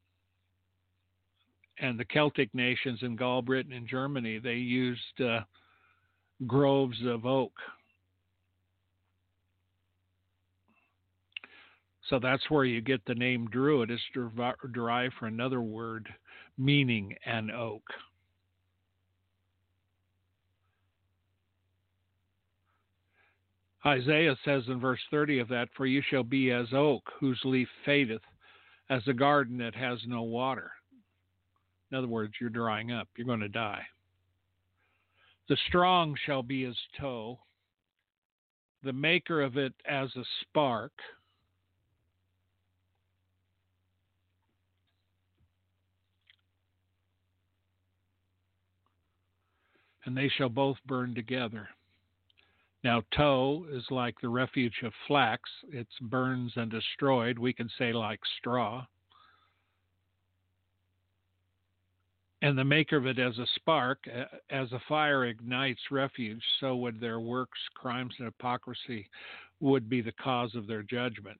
Speaker 4: and the Celtic nations in Gaul, Britain, and Germany, they used uh, groves of oak. So that's where you get the name Druid. It's derived from another word meaning an oak. Isaiah says in verse thirty of that, "For you shall be as oak, whose leaf fadeth, as a garden that has no water." In other words, you're drying up. You're going to die. "The strong shall be as tow, the maker of it as a spark." And they shall both burn together. Now, tow is like the refuge of flax. It's burns and destroyed. We can say like straw. And the maker of it as a spark, as a fire ignites refuge, so would their works, crimes, and hypocrisy would be the cause of their judgment.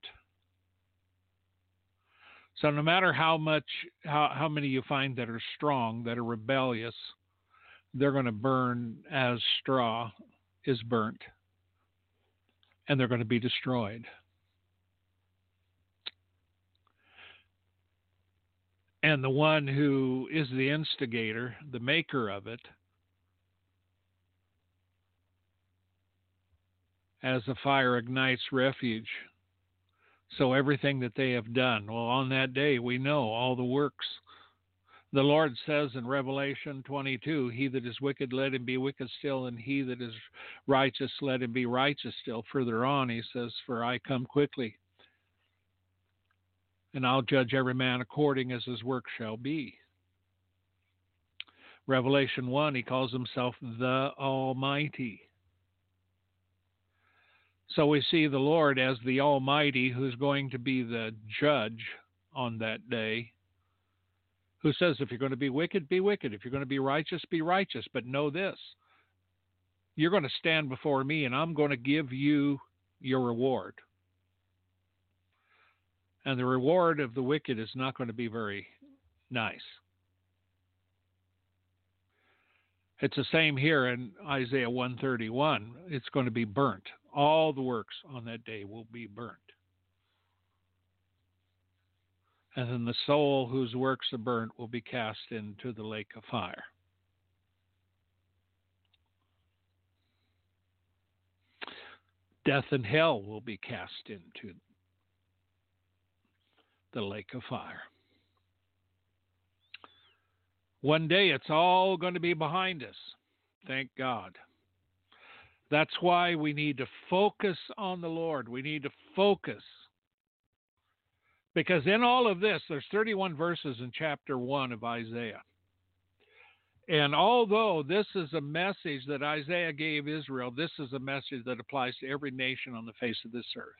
Speaker 4: So no matter how much, how, how many you find that are strong, that are rebellious, they're going to burn as straw is burnt, and they're going to be destroyed. And the one who is the instigator, the maker of it, as the fire ignites refuge. So everything that they have done, well, on that day we know all the works. The Lord says in Revelation twenty-two, "He that is wicked, let him be wicked still, and he that is righteous, let him be righteous still." Further on, he says, "For I come quickly, and I'll judge every man according as his work shall be." Revelation one, he calls himself the Almighty. So we see the Lord as the Almighty, who's going to be the judge on that day, who says, if you're going to be wicked, be wicked. If you're going to be righteous, be righteous. But know this, you're going to stand before me, and I'm going to give you your reward. And the reward of the wicked is not going to be very nice. It's the same here in Isaiah one thirty-one. It's going to be burnt. All the works on that day will be burnt. And then the soul whose works are burnt will be cast into the lake of fire. Death and hell will be cast into the lake of fire. One day it's all going to be behind us. Thank God. That's why we need to focus on the Lord. We need to focus. Because in all of this, there's thirty-one verses in chapter one of Isaiah. And although this is a message that Isaiah gave Israel, this is a message that applies to every nation on the face of this earth.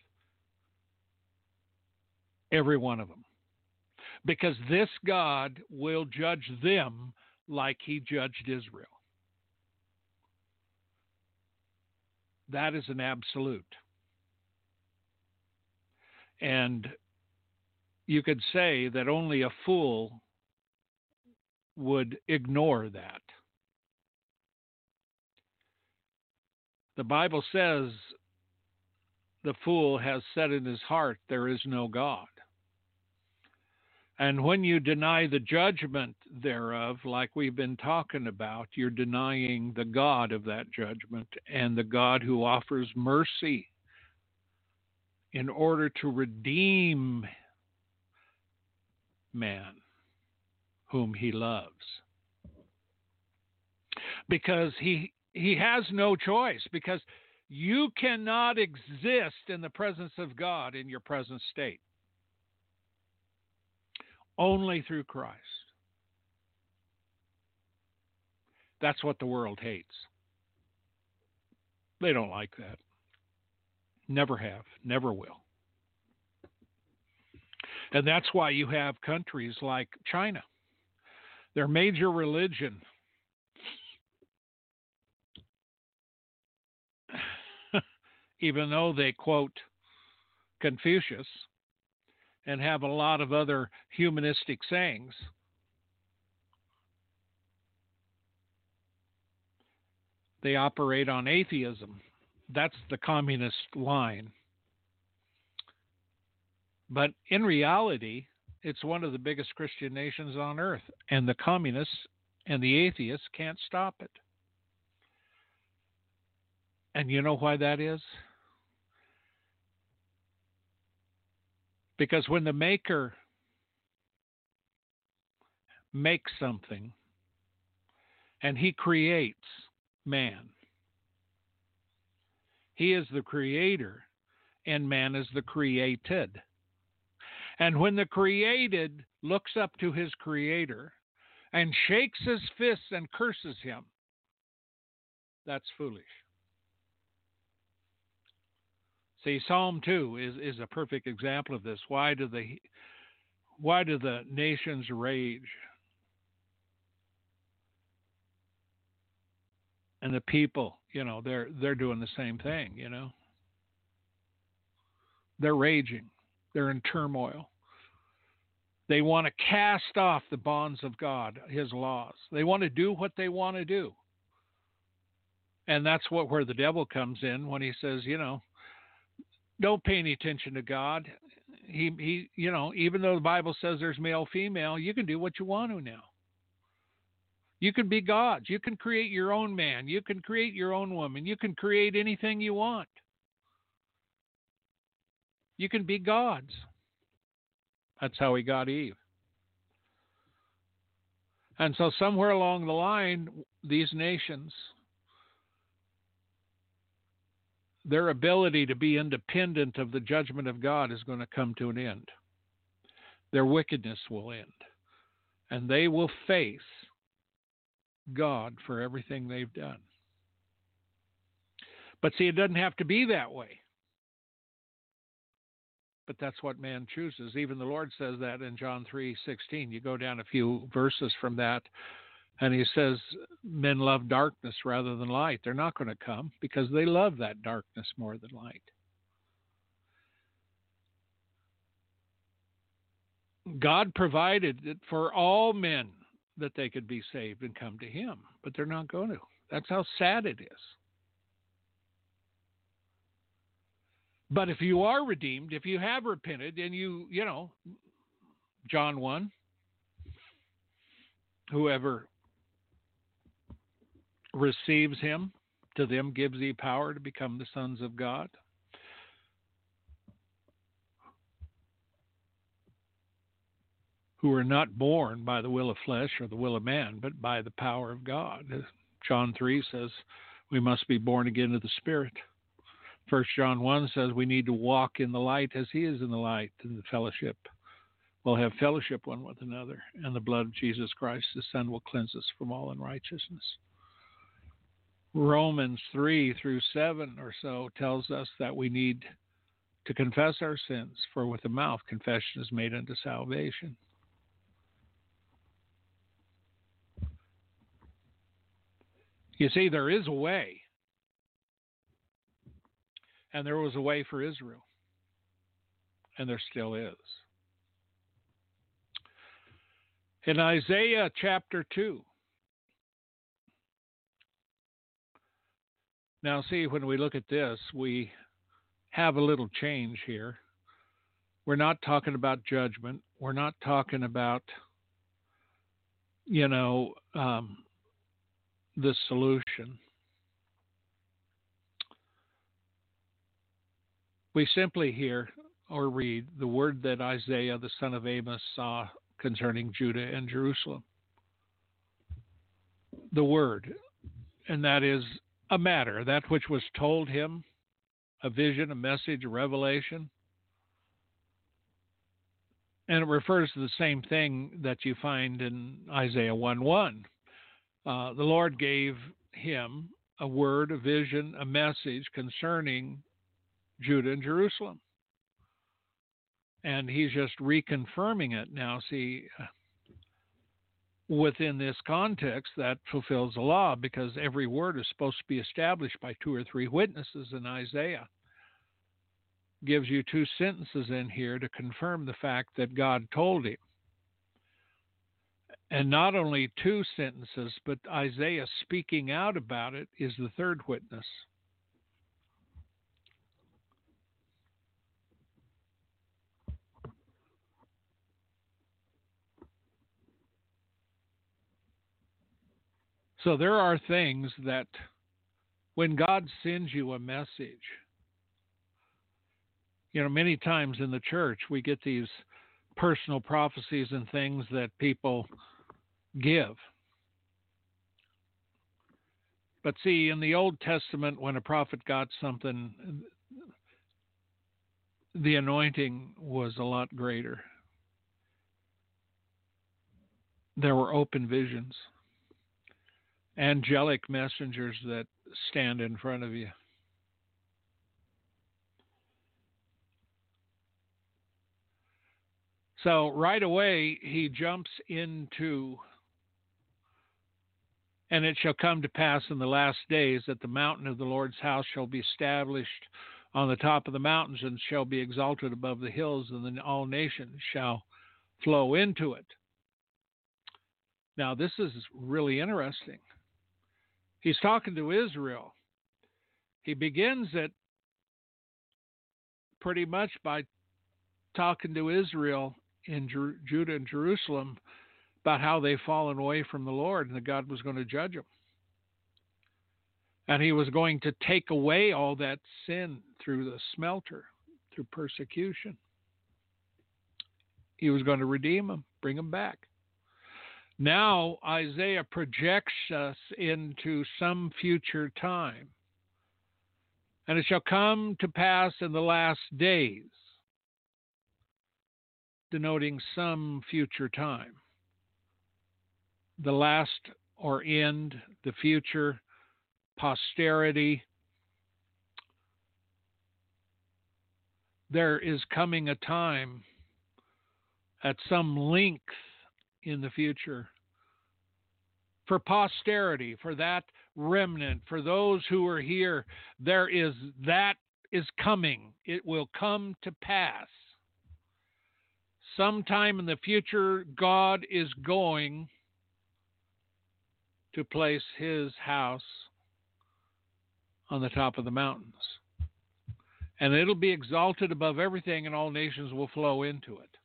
Speaker 4: Every one of them. Because this God will judge them like he judged Israel. That is an absolute. And you could say that only a fool would ignore that. The Bible says the fool has said in his heart, there is no God. And when you deny the judgment thereof, like we've been talking about, you're denying the God of that judgment and the God who offers mercy in order to redeem man whom he loves. Because he he has no choice, because you cannot exist in the presence of God in your present state. Only through Christ. That's what the world hates. They don't like that. Never have, never will. And that's why you have countries like China. Their major religion even though they quote Confucius and have a lot of other humanistic sayings, they operate on atheism. That's the communist line. But in reality, it's one of the biggest Christian nations on earth, and the communists and the atheists can't stop it. And you know why that is? Because when the Maker makes something and he creates man, he is the creator and man is the created. And when the created looks up to his creator and shakes his fists and curses him, that's foolish. See, Psalm two is, is a perfect example of this. Why do the why do the nations rage? And the people, you know, they're they're doing the same thing, you know. They're raging. They're in turmoil. They want to cast off the bonds of God, his laws. They want to do what they want to do. And that's what where the devil comes in when he says, you know, don't pay any attention to God. He, he, you know, even though the Bible says there's male, female, you can do what you want to now. You can be gods. You can create your own man. You can create your own woman. You can create anything you want. You can be gods. That's how he got Eve. And so somewhere along the line, these nations, their ability to be independent of the judgment of God is going to come to an end. Their wickedness will end. And they will face God for everything they've done. But see, it doesn't have to be that way. But that's what man chooses. Even the Lord says that in John three sixteen. You go down a few verses from that, and he says, men love darkness rather than light. They're not going to come because they love that darkness more than light. God provided it for all men that they could be saved and come to him, but they're not going to. That's how sad it is. But if you are redeemed, if you have repented, and you, you know, John one, whoever receives him, to them gives he power to become the sons of God. Who are not born by the will of flesh or the will of man, but by the power of God. John three says we must be born again of the Spirit. First John one says we need to walk in the light as he is in the light, in the fellowship. We'll have fellowship one with another, and the blood of Jesus Christ, the Son, will cleanse us from all unrighteousness. Romans three through seven or so tells us that we need to confess our sins, for with the mouth confession is made unto salvation. You see, there is a way, and there was a way for Israel, and there still is. In Isaiah chapter two, now see, when we look at this, we have a little change here. We're not talking about judgment. We're not talking about, you know, um, the solution. We simply hear or read the word that Isaiah, the son of Amos, saw concerning Judah and Jerusalem. The word, and that is a matter, that which was told him, a vision, a message, a revelation. And it refers to the same thing that you find in Isaiah one one. Uh, the Lord gave him a word, a vision, a message concerning Judah and Jerusalem. And he's just reconfirming it. Now, see, within this context, that fulfills the law, because every word is supposed to be established by two or three witnesses, in Isaiah gives you two sentences in here to confirm the fact that God told him. And not only two sentences, but Isaiah speaking out about it is the third witness. So there are things that when God sends you a message, you know, many times in the church we get these personal prophecies and things that people give. But see, in the Old Testament, when a prophet got something, the anointing was a lot greater. There were open visions, angelic messengers that stand in front of you. So right away, he jumps into, and it shall come to pass in the last days that the mountain of the Lord's house shall be established on the top of the mountains and shall be exalted above the hills, and then all nations shall flow into it. Now, this is really interesting. He's talking to Israel. He begins it pretty much by talking to Israel in Jer- Judah and Jerusalem about how they've fallen away from the Lord and that God was going to judge them. And he was going to take away all that sin through the smelter, through persecution. He was going to redeem them, bring them back. Now Isaiah projects us into some future time. And it shall come to pass in the last days, denoting some future time. The last or end, the future, posterity. There is coming a time at some length in the future for posterity, for that remnant, for those who are here. There is, that is coming. It will come to pass. Sometime in the future, God is going to place his house on the top of the mountains. And it'll be exalted above everything, and all nations will flow into it.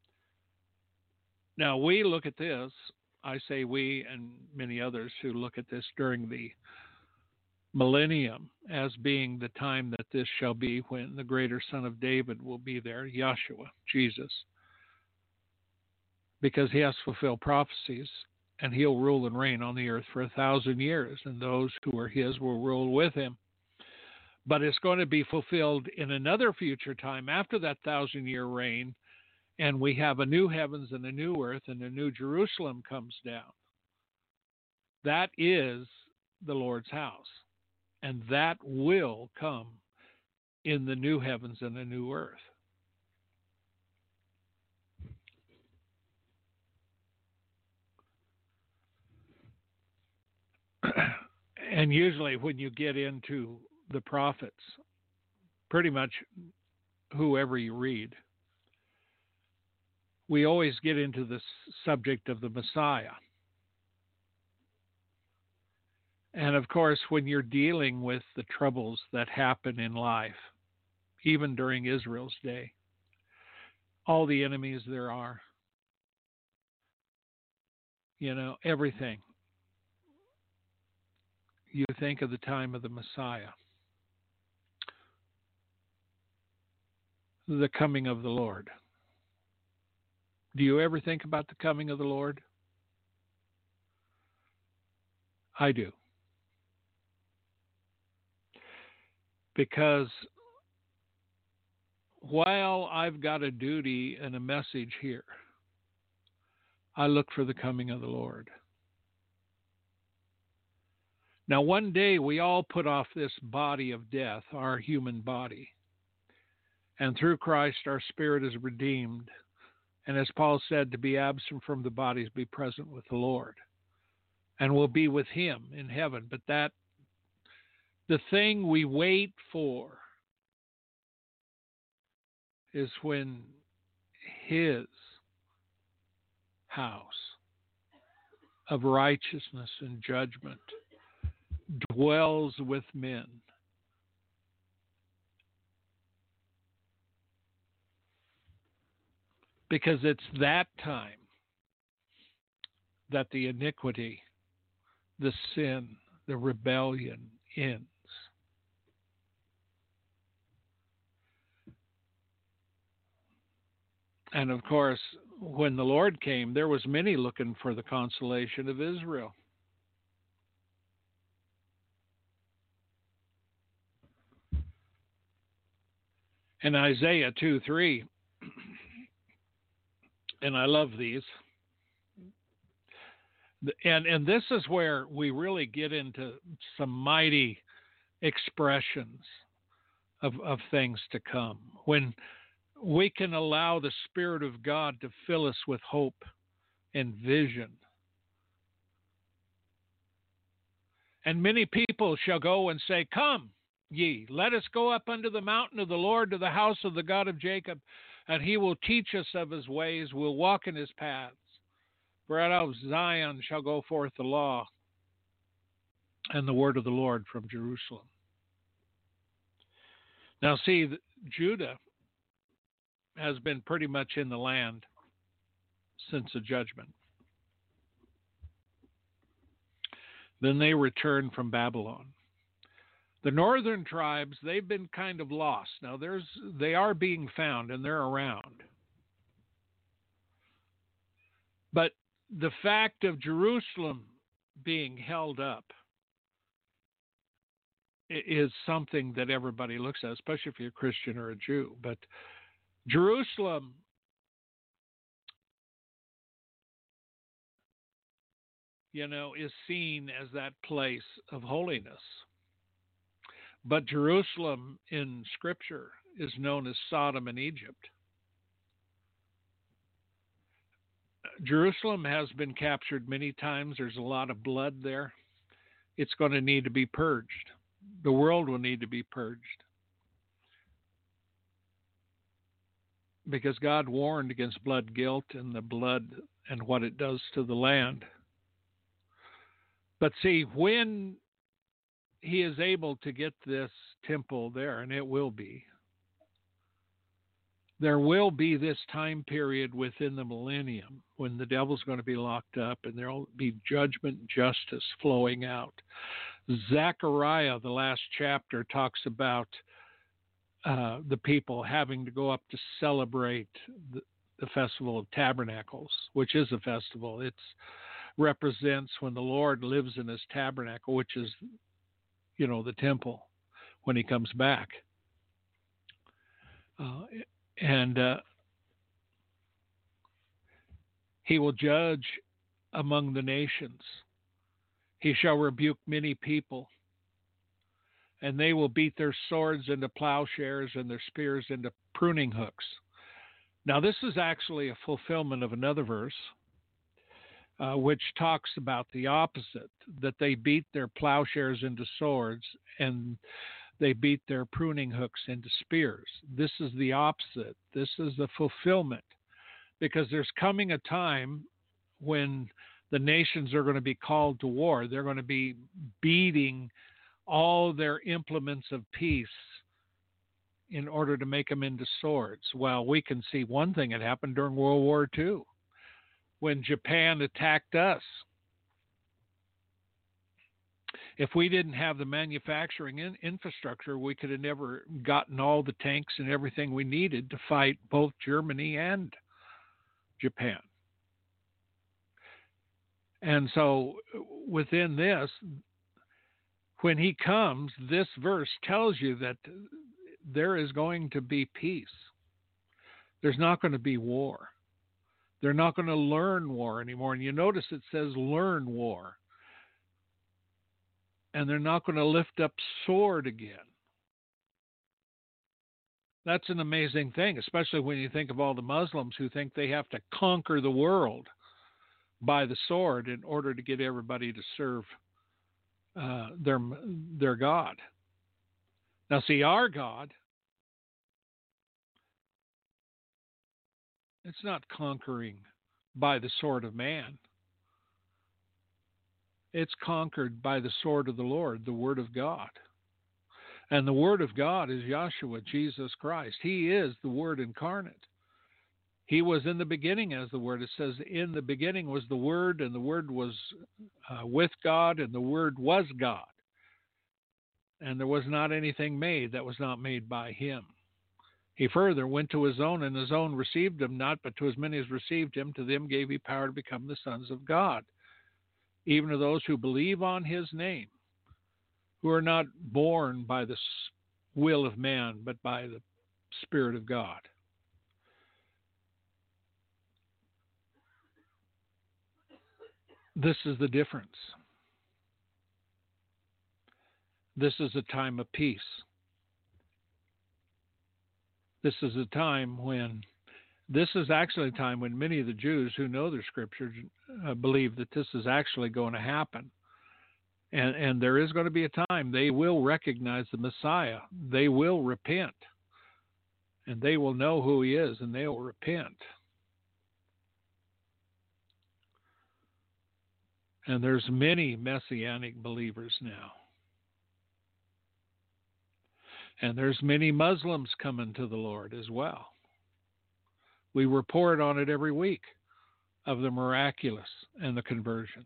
Speaker 4: Now, we look at this, I say we and many others who look at this during the millennium as being the time that this shall be, when the greater Son of David will be there, Yahshua, Jesus, because he has fulfilled prophecies, and he'll rule and reign on the earth for a thousand years, and those who are his will rule with him. But it's going to be fulfilled in another future time after that thousand-year reign, and we have a new heavens and a new earth, and a new Jerusalem comes down. That is the Lord's house, and that will come in the new heavens and the new earth. And usually when you get into the prophets, pretty much whoever you read, we always get into the subject of the Messiah. And of course, when you're dealing with the troubles that happen in life, even during Israel's day, all the enemies there are, you know, everything. You think of the time of the Messiah, the coming of the Lord. Do you ever think about the coming of the Lord? I do. Because while I've got a duty and a message here, I look for the coming of the Lord. Now, one day we all put off this body of death, our human body. And through Christ, our spirit is redeemed. And as Paul said, to be absent from the body is be present with the Lord. And we'll be with him in heaven. But that, the thing we wait for is when his house of righteousness and judgment dwells with men. Because it's that time that the iniquity, the sin, the rebellion ends. And of course, when the Lord came, there was many looking for the consolation of Israel. In Isaiah two three, and I love these, and, and this is where we really get into some mighty expressions of, of things to come. When we can allow the Spirit of God to fill us with hope and vision. And many people shall go and say, "Come, ye, let us go up unto the mountain of the Lord, to the house of the God of Jacob, and he will teach us of his ways, we'll walk in his paths. For out of Zion shall go forth the law and the word of the Lord from Jerusalem." Now see, Judah has been pretty much in the land since the judgment. Then they returned from Babylon. The northern tribes, they've been kind of lost. Now, there's they are being found, and they're around. But the fact of Jerusalem being held up is something that everybody looks at, especially if you're a Christian or a Jew. But Jerusalem you know, is seen as that place of holiness. But Jerusalem in Scripture is known as Sodom and Egypt. Jerusalem has been captured many times. There's a lot of blood there. It's going to need to be purged. The world will need to be purged. Because God warned against blood guilt and the blood and what it does to the land. But see, when he is able to get this temple there, and it will be, there will be this time period within the millennium when the devil's going to be locked up and there will be judgment and justice flowing out. Zechariah, the last chapter, talks about uh, the people having to go up to celebrate the, the Festival of Tabernacles, which is a festival. It represents when the Lord lives in his tabernacle, which is, you know, the temple, when he comes back. Uh, And uh, he will judge among the nations. He shall rebuke many people, and they will beat their swords into plowshares and their spears into pruning hooks. Now, this is actually a fulfillment of another verse, uh, which talks about the opposite, that they beat their plowshares into swords and they beat their pruning hooks into spears. This is the opposite. This is the fulfillment, because there's coming a time when the nations are going to be called to war. They're going to be beating all their implements of peace in order to make them into swords. Well, we can see one thing that happened during World War Two when Japan attacked us. If we didn't have the manufacturing in infrastructure, we could have never gotten all the tanks and everything we needed to fight both Germany and Japan. And so within this, when he comes, this verse tells you that there is going to be peace. There's not going to be war. They're not going to learn war anymore. And you notice it says learn war. And they're not going to lift up sword again. That's an amazing thing, especially when you think of all the Muslims who think they have to conquer the world by the sword in order to get everybody to serve uh, their, their God. Now, see, our God, it's not conquering by the sword of man. It's conquered by the sword of the Lord, the Word of God. And the Word of God is Yahshua, Jesus Christ. He is the Word incarnate. He was in the beginning as the Word. It says, in the beginning was the Word, and the Word was uh, with God, and the Word was God. And there was not anything made that was not made by him. He further went to his own, and his own received him not, but to as many as received him, to them gave he power to become the sons of God, even to those who believe on his name, who are not born by the will of man, but by the Spirit of God. This is the difference. This is a time of peace. This is a time when, this is actually a time when many of the Jews who know their scriptures uh, believe that this is actually going to happen. And, and there is going to be a time they will recognize the Messiah. They will repent. And they will know who he is, and they will repent. And there's many Messianic believers now. And there's many Muslims coming to the Lord as well. We report on it every week of the miraculous and the conversion.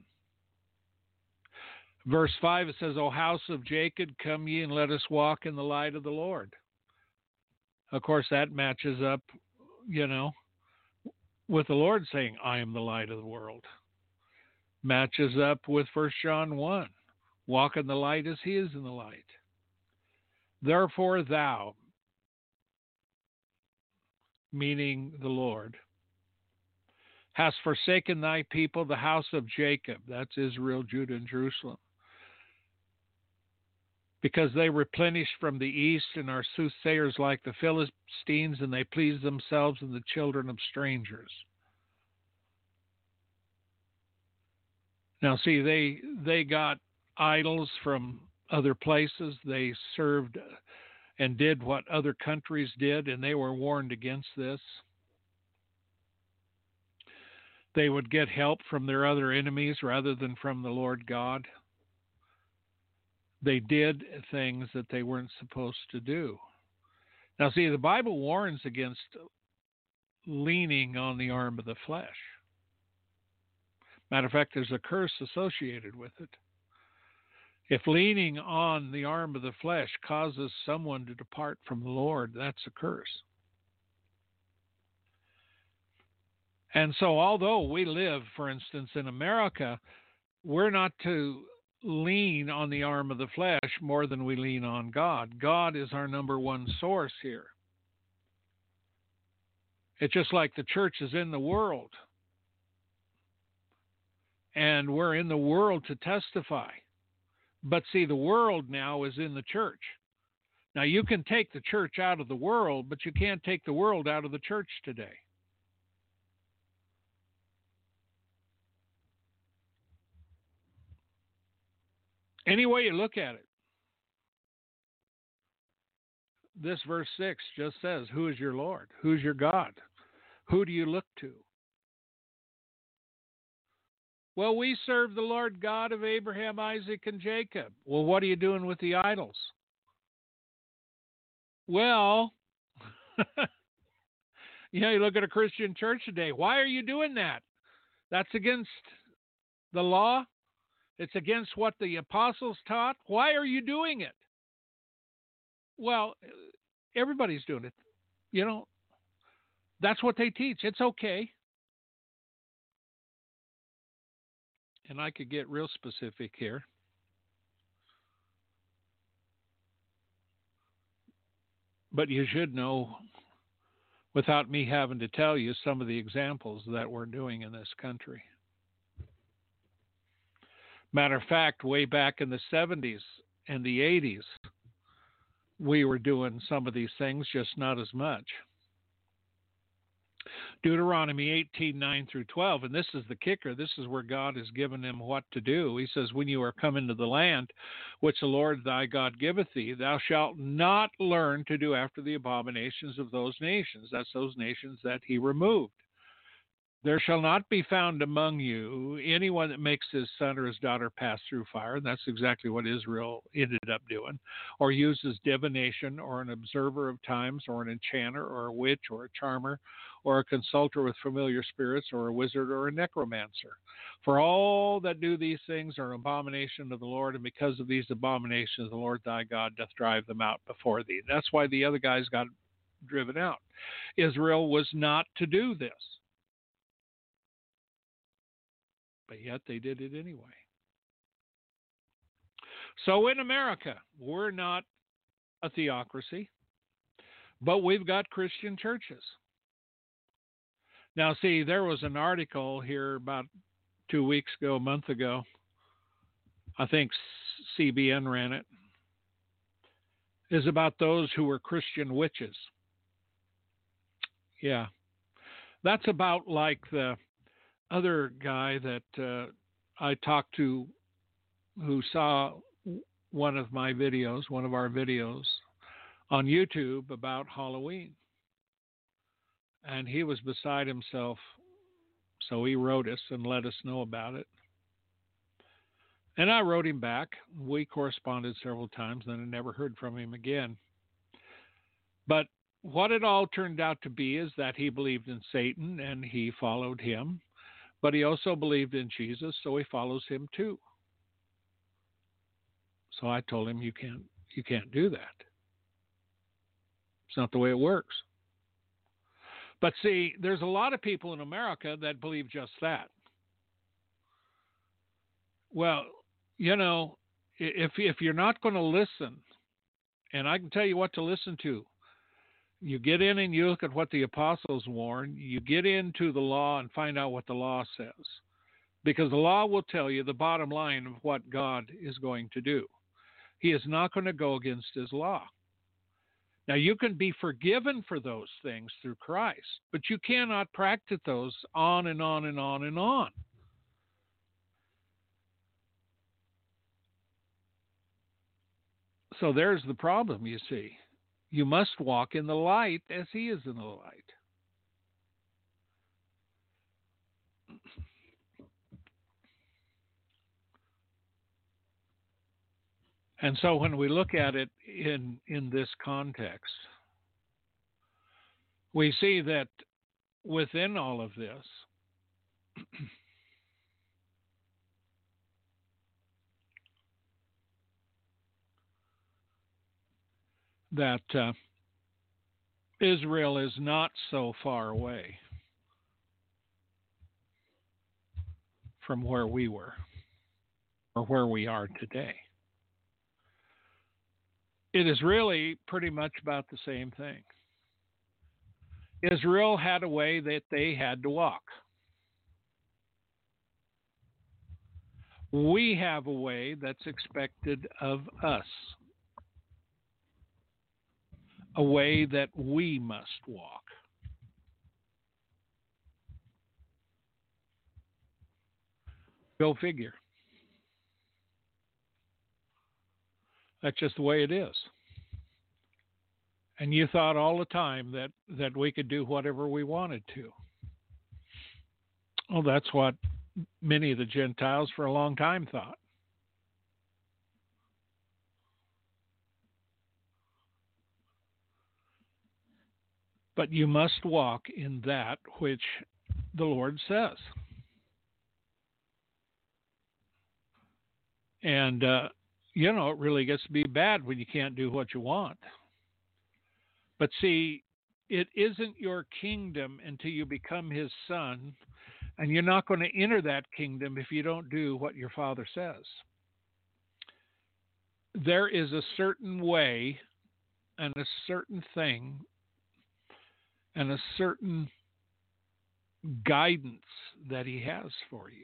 Speaker 4: Verse five, it says, O house of Jacob, come ye and let us walk in the light of the Lord. Of course, that matches up, you know, with the Lord saying, I am the light of the world. Matches up with First John one, walk in the light as he is in the light. Therefore thou, meaning the Lord, hast forsaken thy people, the house of Jacob, that's Israel, Judah, and Jerusalem, because they replenished from the east and are soothsayers like the Philistines, and they please themselves in the children of strangers. Now see, they they got idols from other places. They served and did what other countries did, and they were warned against this. They would get help from their other enemies rather than from the Lord God. they did things that they weren't supposed to do. Now, see, the Bible warns against leaning on the arm of the flesh. Matter of fact, there's a curse associated with it. If leaning on the arm of the flesh causes someone to depart from the Lord, that's a curse. And so, although we live, for instance, in America, we're not to lean on the arm of the flesh more than we lean on God. God is our number one source here. It's just like the church is in the world, and we're in the world to testify. But see, the world now is in the church. Now, you can take the church out of the world, but you can't take the world out of the church today. Any way you look at it, this verse six just says, who is your Lord? Who's your God? Who do you look to? Well, we serve the Lord God of Abraham, Isaac, and Jacob. Well, what are you doing with the idols? Well, you know, you look at a Christian church today. Why are you doing that? That's against the law. It's against what the apostles taught. Why are you doing it? Well, everybody's doing it. You know, that's what they teach. It's okay. And I could get real specific here. But you should know, without me having to tell you, some of the examples that we're doing in this country. Matter of fact, way back in the seventies and the eighties, we were doing some of these things, just not as much. Deuteronomy eighteen, nine through twelve, and this is the kicker. This is where God has given them what to do. He says, when you are come into the land which the Lord thy God giveth thee, thou shalt not learn to do after the abominations of those nations. That's those nations that he removed. There shall not be found among you anyone that makes his son or his daughter pass through fire. And that's exactly what Israel ended up doing. Or uses divination, or an observer of times, or an enchanter, or a witch, or a charmer, or a consulter with familiar spirits, or a wizard, or a necromancer. For all that do these things are an abomination of the Lord, and because of these abominations the Lord thy God doth drive them out before thee. That's why the other guys got driven out. Israel was not to do this. But yet they did it anyway. So in America, we're not a theocracy, but we've got Christian churches. Now, see, there was an article here about two weeks ago, a month ago. I think C B N ran it. Is about those who were Christian witches. Yeah. That's about like the other guy that uh, I talked to who saw one of my videos, one of our videos on YouTube about Halloween. And he was beside himself, so he wrote us and let us know about it. And I wrote him back. We corresponded several times, then I never heard from him again. But what it all turned out to be is that he believed in Satan and he followed him. But he also believed in Jesus, so he follows him too. So I told him, you can't, you can't do that. It's not the way it works. But see, there's a lot of people in America that believe just that. Well, you know, if if you're not going to listen, and I can tell you what to listen to, you get in and you look at what the apostles warned. You get into the law and find out what the law says. Because the law will tell you the bottom line of what God is going to do. He is not going to go against his law. Now, you can be forgiven for those things through Christ, but you cannot practice those on and on and on and on. So there's the problem, you see. You must walk in the light as he is in the light. And so when we look at it in, in this context, we see that within all of this, that uh, Israel is not so far away from where we were or where we are today. It is really pretty much about the same thing. Israel had a way that they had to walk. We have a way that's expected of us, a way that we must walk. Go figure. That's just the way it is. And you thought all the time that, that we could do whatever we wanted to. Well, that's what many of the Gentiles for a long time thought. But you must walk in that which the Lord says. And, uh, you know, it really gets to be bad when you can't do what you want. But see, it isn't your kingdom until you become his son, and you're not going to enter that kingdom if you don't do what your father says. There is a certain way and a certain thing and a certain guidance that he has for you.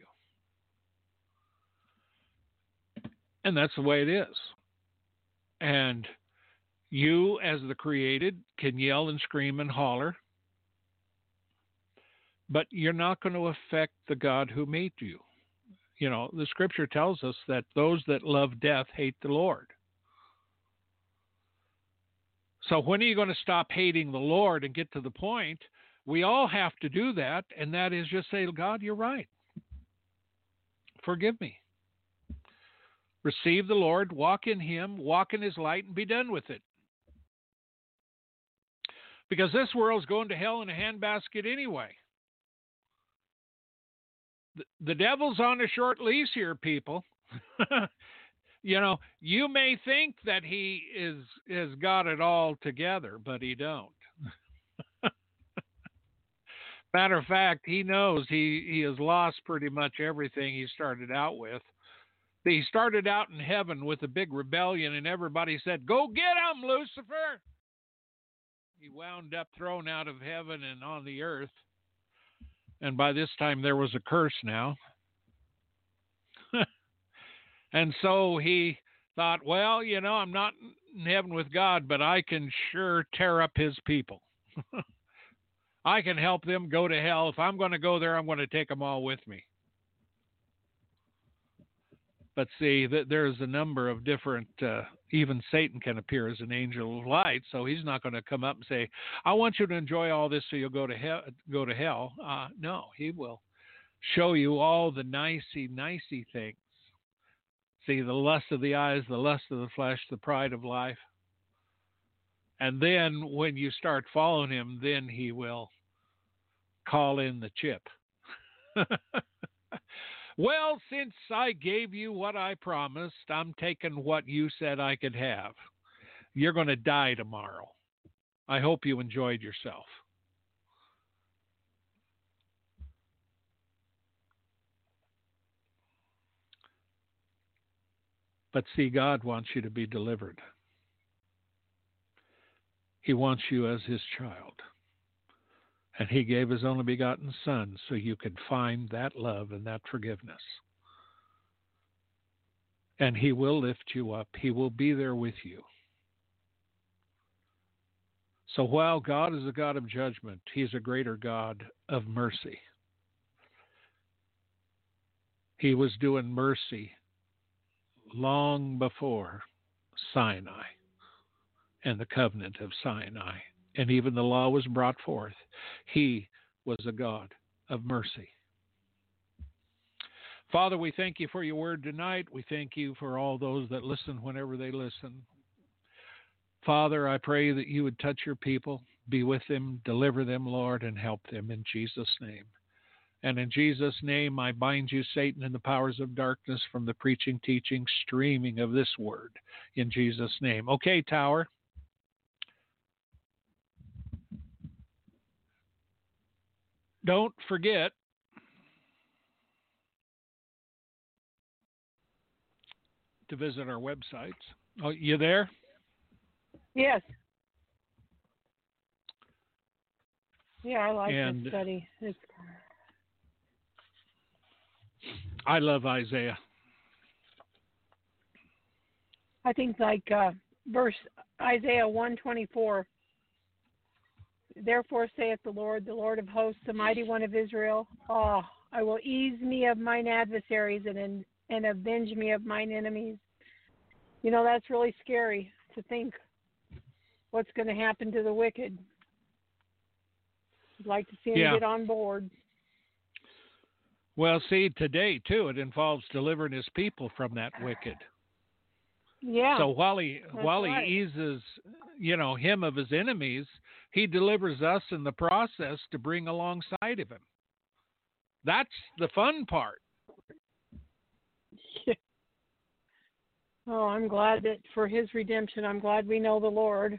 Speaker 4: And that's the way it is. And you, as the created, can yell and scream and holler, but you're not going to affect the God who made you. You know, the scripture tells us that those that love death hate the Lord. So when are you going to stop hating the Lord and get to the point? We all have to do that, and that is just say, God, you're right. Forgive me. Receive the Lord, walk in him, walk in his light, and be done with it. Because this world's going to hell in a handbasket anyway. The, the devil's on a short leash here, people. You know, you may think that he is has got it all together, but he don't. Matter of fact, he knows he, he has lost pretty much everything he started out with. He started out in heaven with a big rebellion, and everybody said, "Go get him, Lucifer!" He wound up thrown out of heaven and on the earth. And by this time, there was a curse now. And so he thought, well, you know, I'm not in heaven with God, but I can sure tear up his people. I can help them go to hell. If I'm going to go there, I'm going to take them all with me. But see, that there's a number of different, uh, even Satan can appear as an angel of light, so he's not going to come up and say, I want you to enjoy all this so you'll go to hell. Go to hell. Uh, no, he will show you all the nicey, nicey things. See, the lust of the eyes, the lust of the flesh, the pride of life. And then when you start following him, then he will call in the chip. Well, since I gave you what I promised, I'm taking what you said I could have. You're going to die tomorrow. I hope you enjoyed yourself. But see, God wants you to be delivered. He wants you as his child. And he gave his only begotten Son so you could find that love and that forgiveness. And he will lift you up. He will be there with you. So while God is a God of judgment, he's a greater God of mercy. He was doing mercy long before Sinai and the covenant of Sinai. And even the law was brought forth. He was a God of mercy. Father, we thank you for your word tonight. We thank you for all those that listen whenever they listen. Father, I pray that you would touch your people, be with them, deliver them, Lord, and help them in Jesus' name. And in Jesus' name, I bind you, Satan, and the powers of darkness from the preaching, teaching, streaming of this word. In Jesus' name. Okay, Tower. Don't forget to visit our websites. Oh, you there?
Speaker 2: Yes. Yeah, I like
Speaker 4: And
Speaker 2: this study. It's...
Speaker 4: I love Isaiah.
Speaker 2: I think like uh, verse Isaiah one twenty-four. Therefore saith the Lord, the Lord of hosts, the mighty one of Israel, oh, I will ease me of mine adversaries and and avenge me of mine enemies. You know, that's really scary to think what's going to happen to the wicked. I'd like to see them
Speaker 4: Yeah.
Speaker 2: get on board.
Speaker 4: Well, see, today, too, it involves delivering his people from that wicked.
Speaker 2: Yeah.
Speaker 4: So while he
Speaker 2: That's
Speaker 4: while he
Speaker 2: right.
Speaker 4: eases, you know, him of his enemies, he delivers us in the process to bring alongside of him. That's the fun part.
Speaker 2: Yeah. Oh, I'm glad that for his redemption, I'm glad we know the Lord.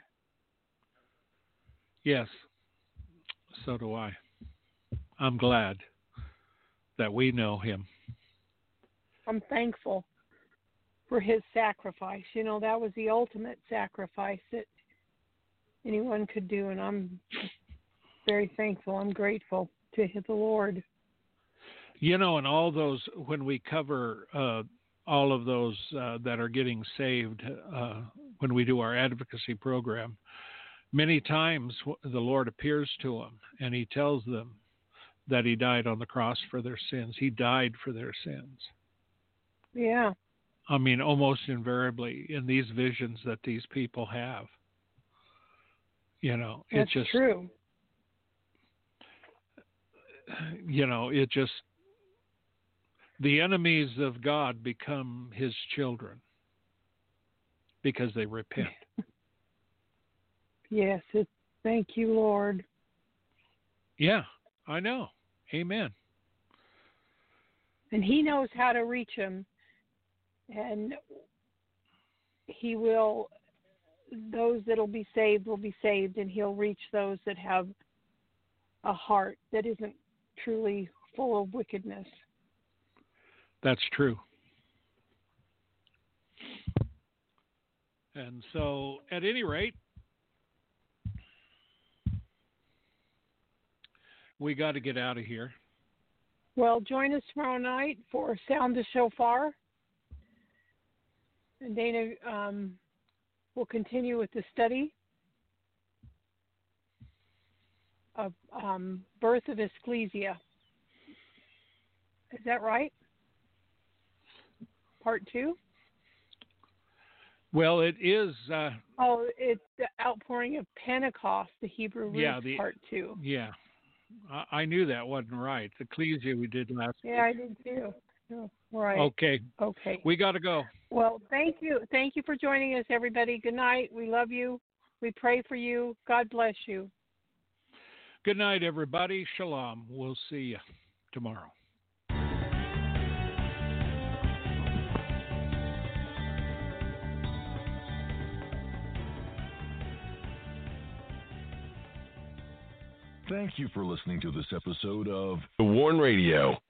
Speaker 4: Yes, so do I. I'm glad that we know him.
Speaker 2: I'm thankful for his sacrifice. You know, that was the ultimate sacrifice that anyone could do, and I'm very thankful. I'm grateful to the Lord.
Speaker 4: You know, and all those, when we cover uh, all of those uh, that are getting saved, uh, when we do our advocacy program, many times the Lord appears to them and he tells them that he died on the cross for their sins. He died for their sins.
Speaker 2: Yeah.
Speaker 4: I mean, almost invariably in these visions that these people have. You know,
Speaker 2: That's
Speaker 4: it just
Speaker 2: true.
Speaker 4: You know, it just, the enemies of God become his children because they repent.
Speaker 2: Yes. It, thank you, Lord.
Speaker 4: Yeah, I know. Amen.
Speaker 2: And he knows how to reach them. And he will, those that will be saved will be saved, and he'll reach those that have a heart that isn't truly full of wickedness.
Speaker 4: That's true. And so, at any rate, we got to get out of here.
Speaker 2: Well, join us tomorrow night for Sound the Shofar. And Dana um, will continue with the study of um, birth of Ecclesia. Is that right? Part two?
Speaker 4: Well, it is. Uh,
Speaker 2: Oh, it's the outpouring of Pentecost, the Hebrew roots,
Speaker 4: yeah, the,
Speaker 2: part two.
Speaker 4: Yeah. I, I knew that wasn't right. The Ecclesia we did last
Speaker 2: Yeah, I did too. Oh, right.
Speaker 4: Okay.
Speaker 2: Okay.
Speaker 4: We got to go.
Speaker 2: Well, thank you. Thank you for joining us, everybody. Good night. We love you. We pray for you. God bless you.
Speaker 4: Good night, everybody. Shalom. We'll see you tomorrow.
Speaker 1: Thank you for listening to this episode of The Warn Radio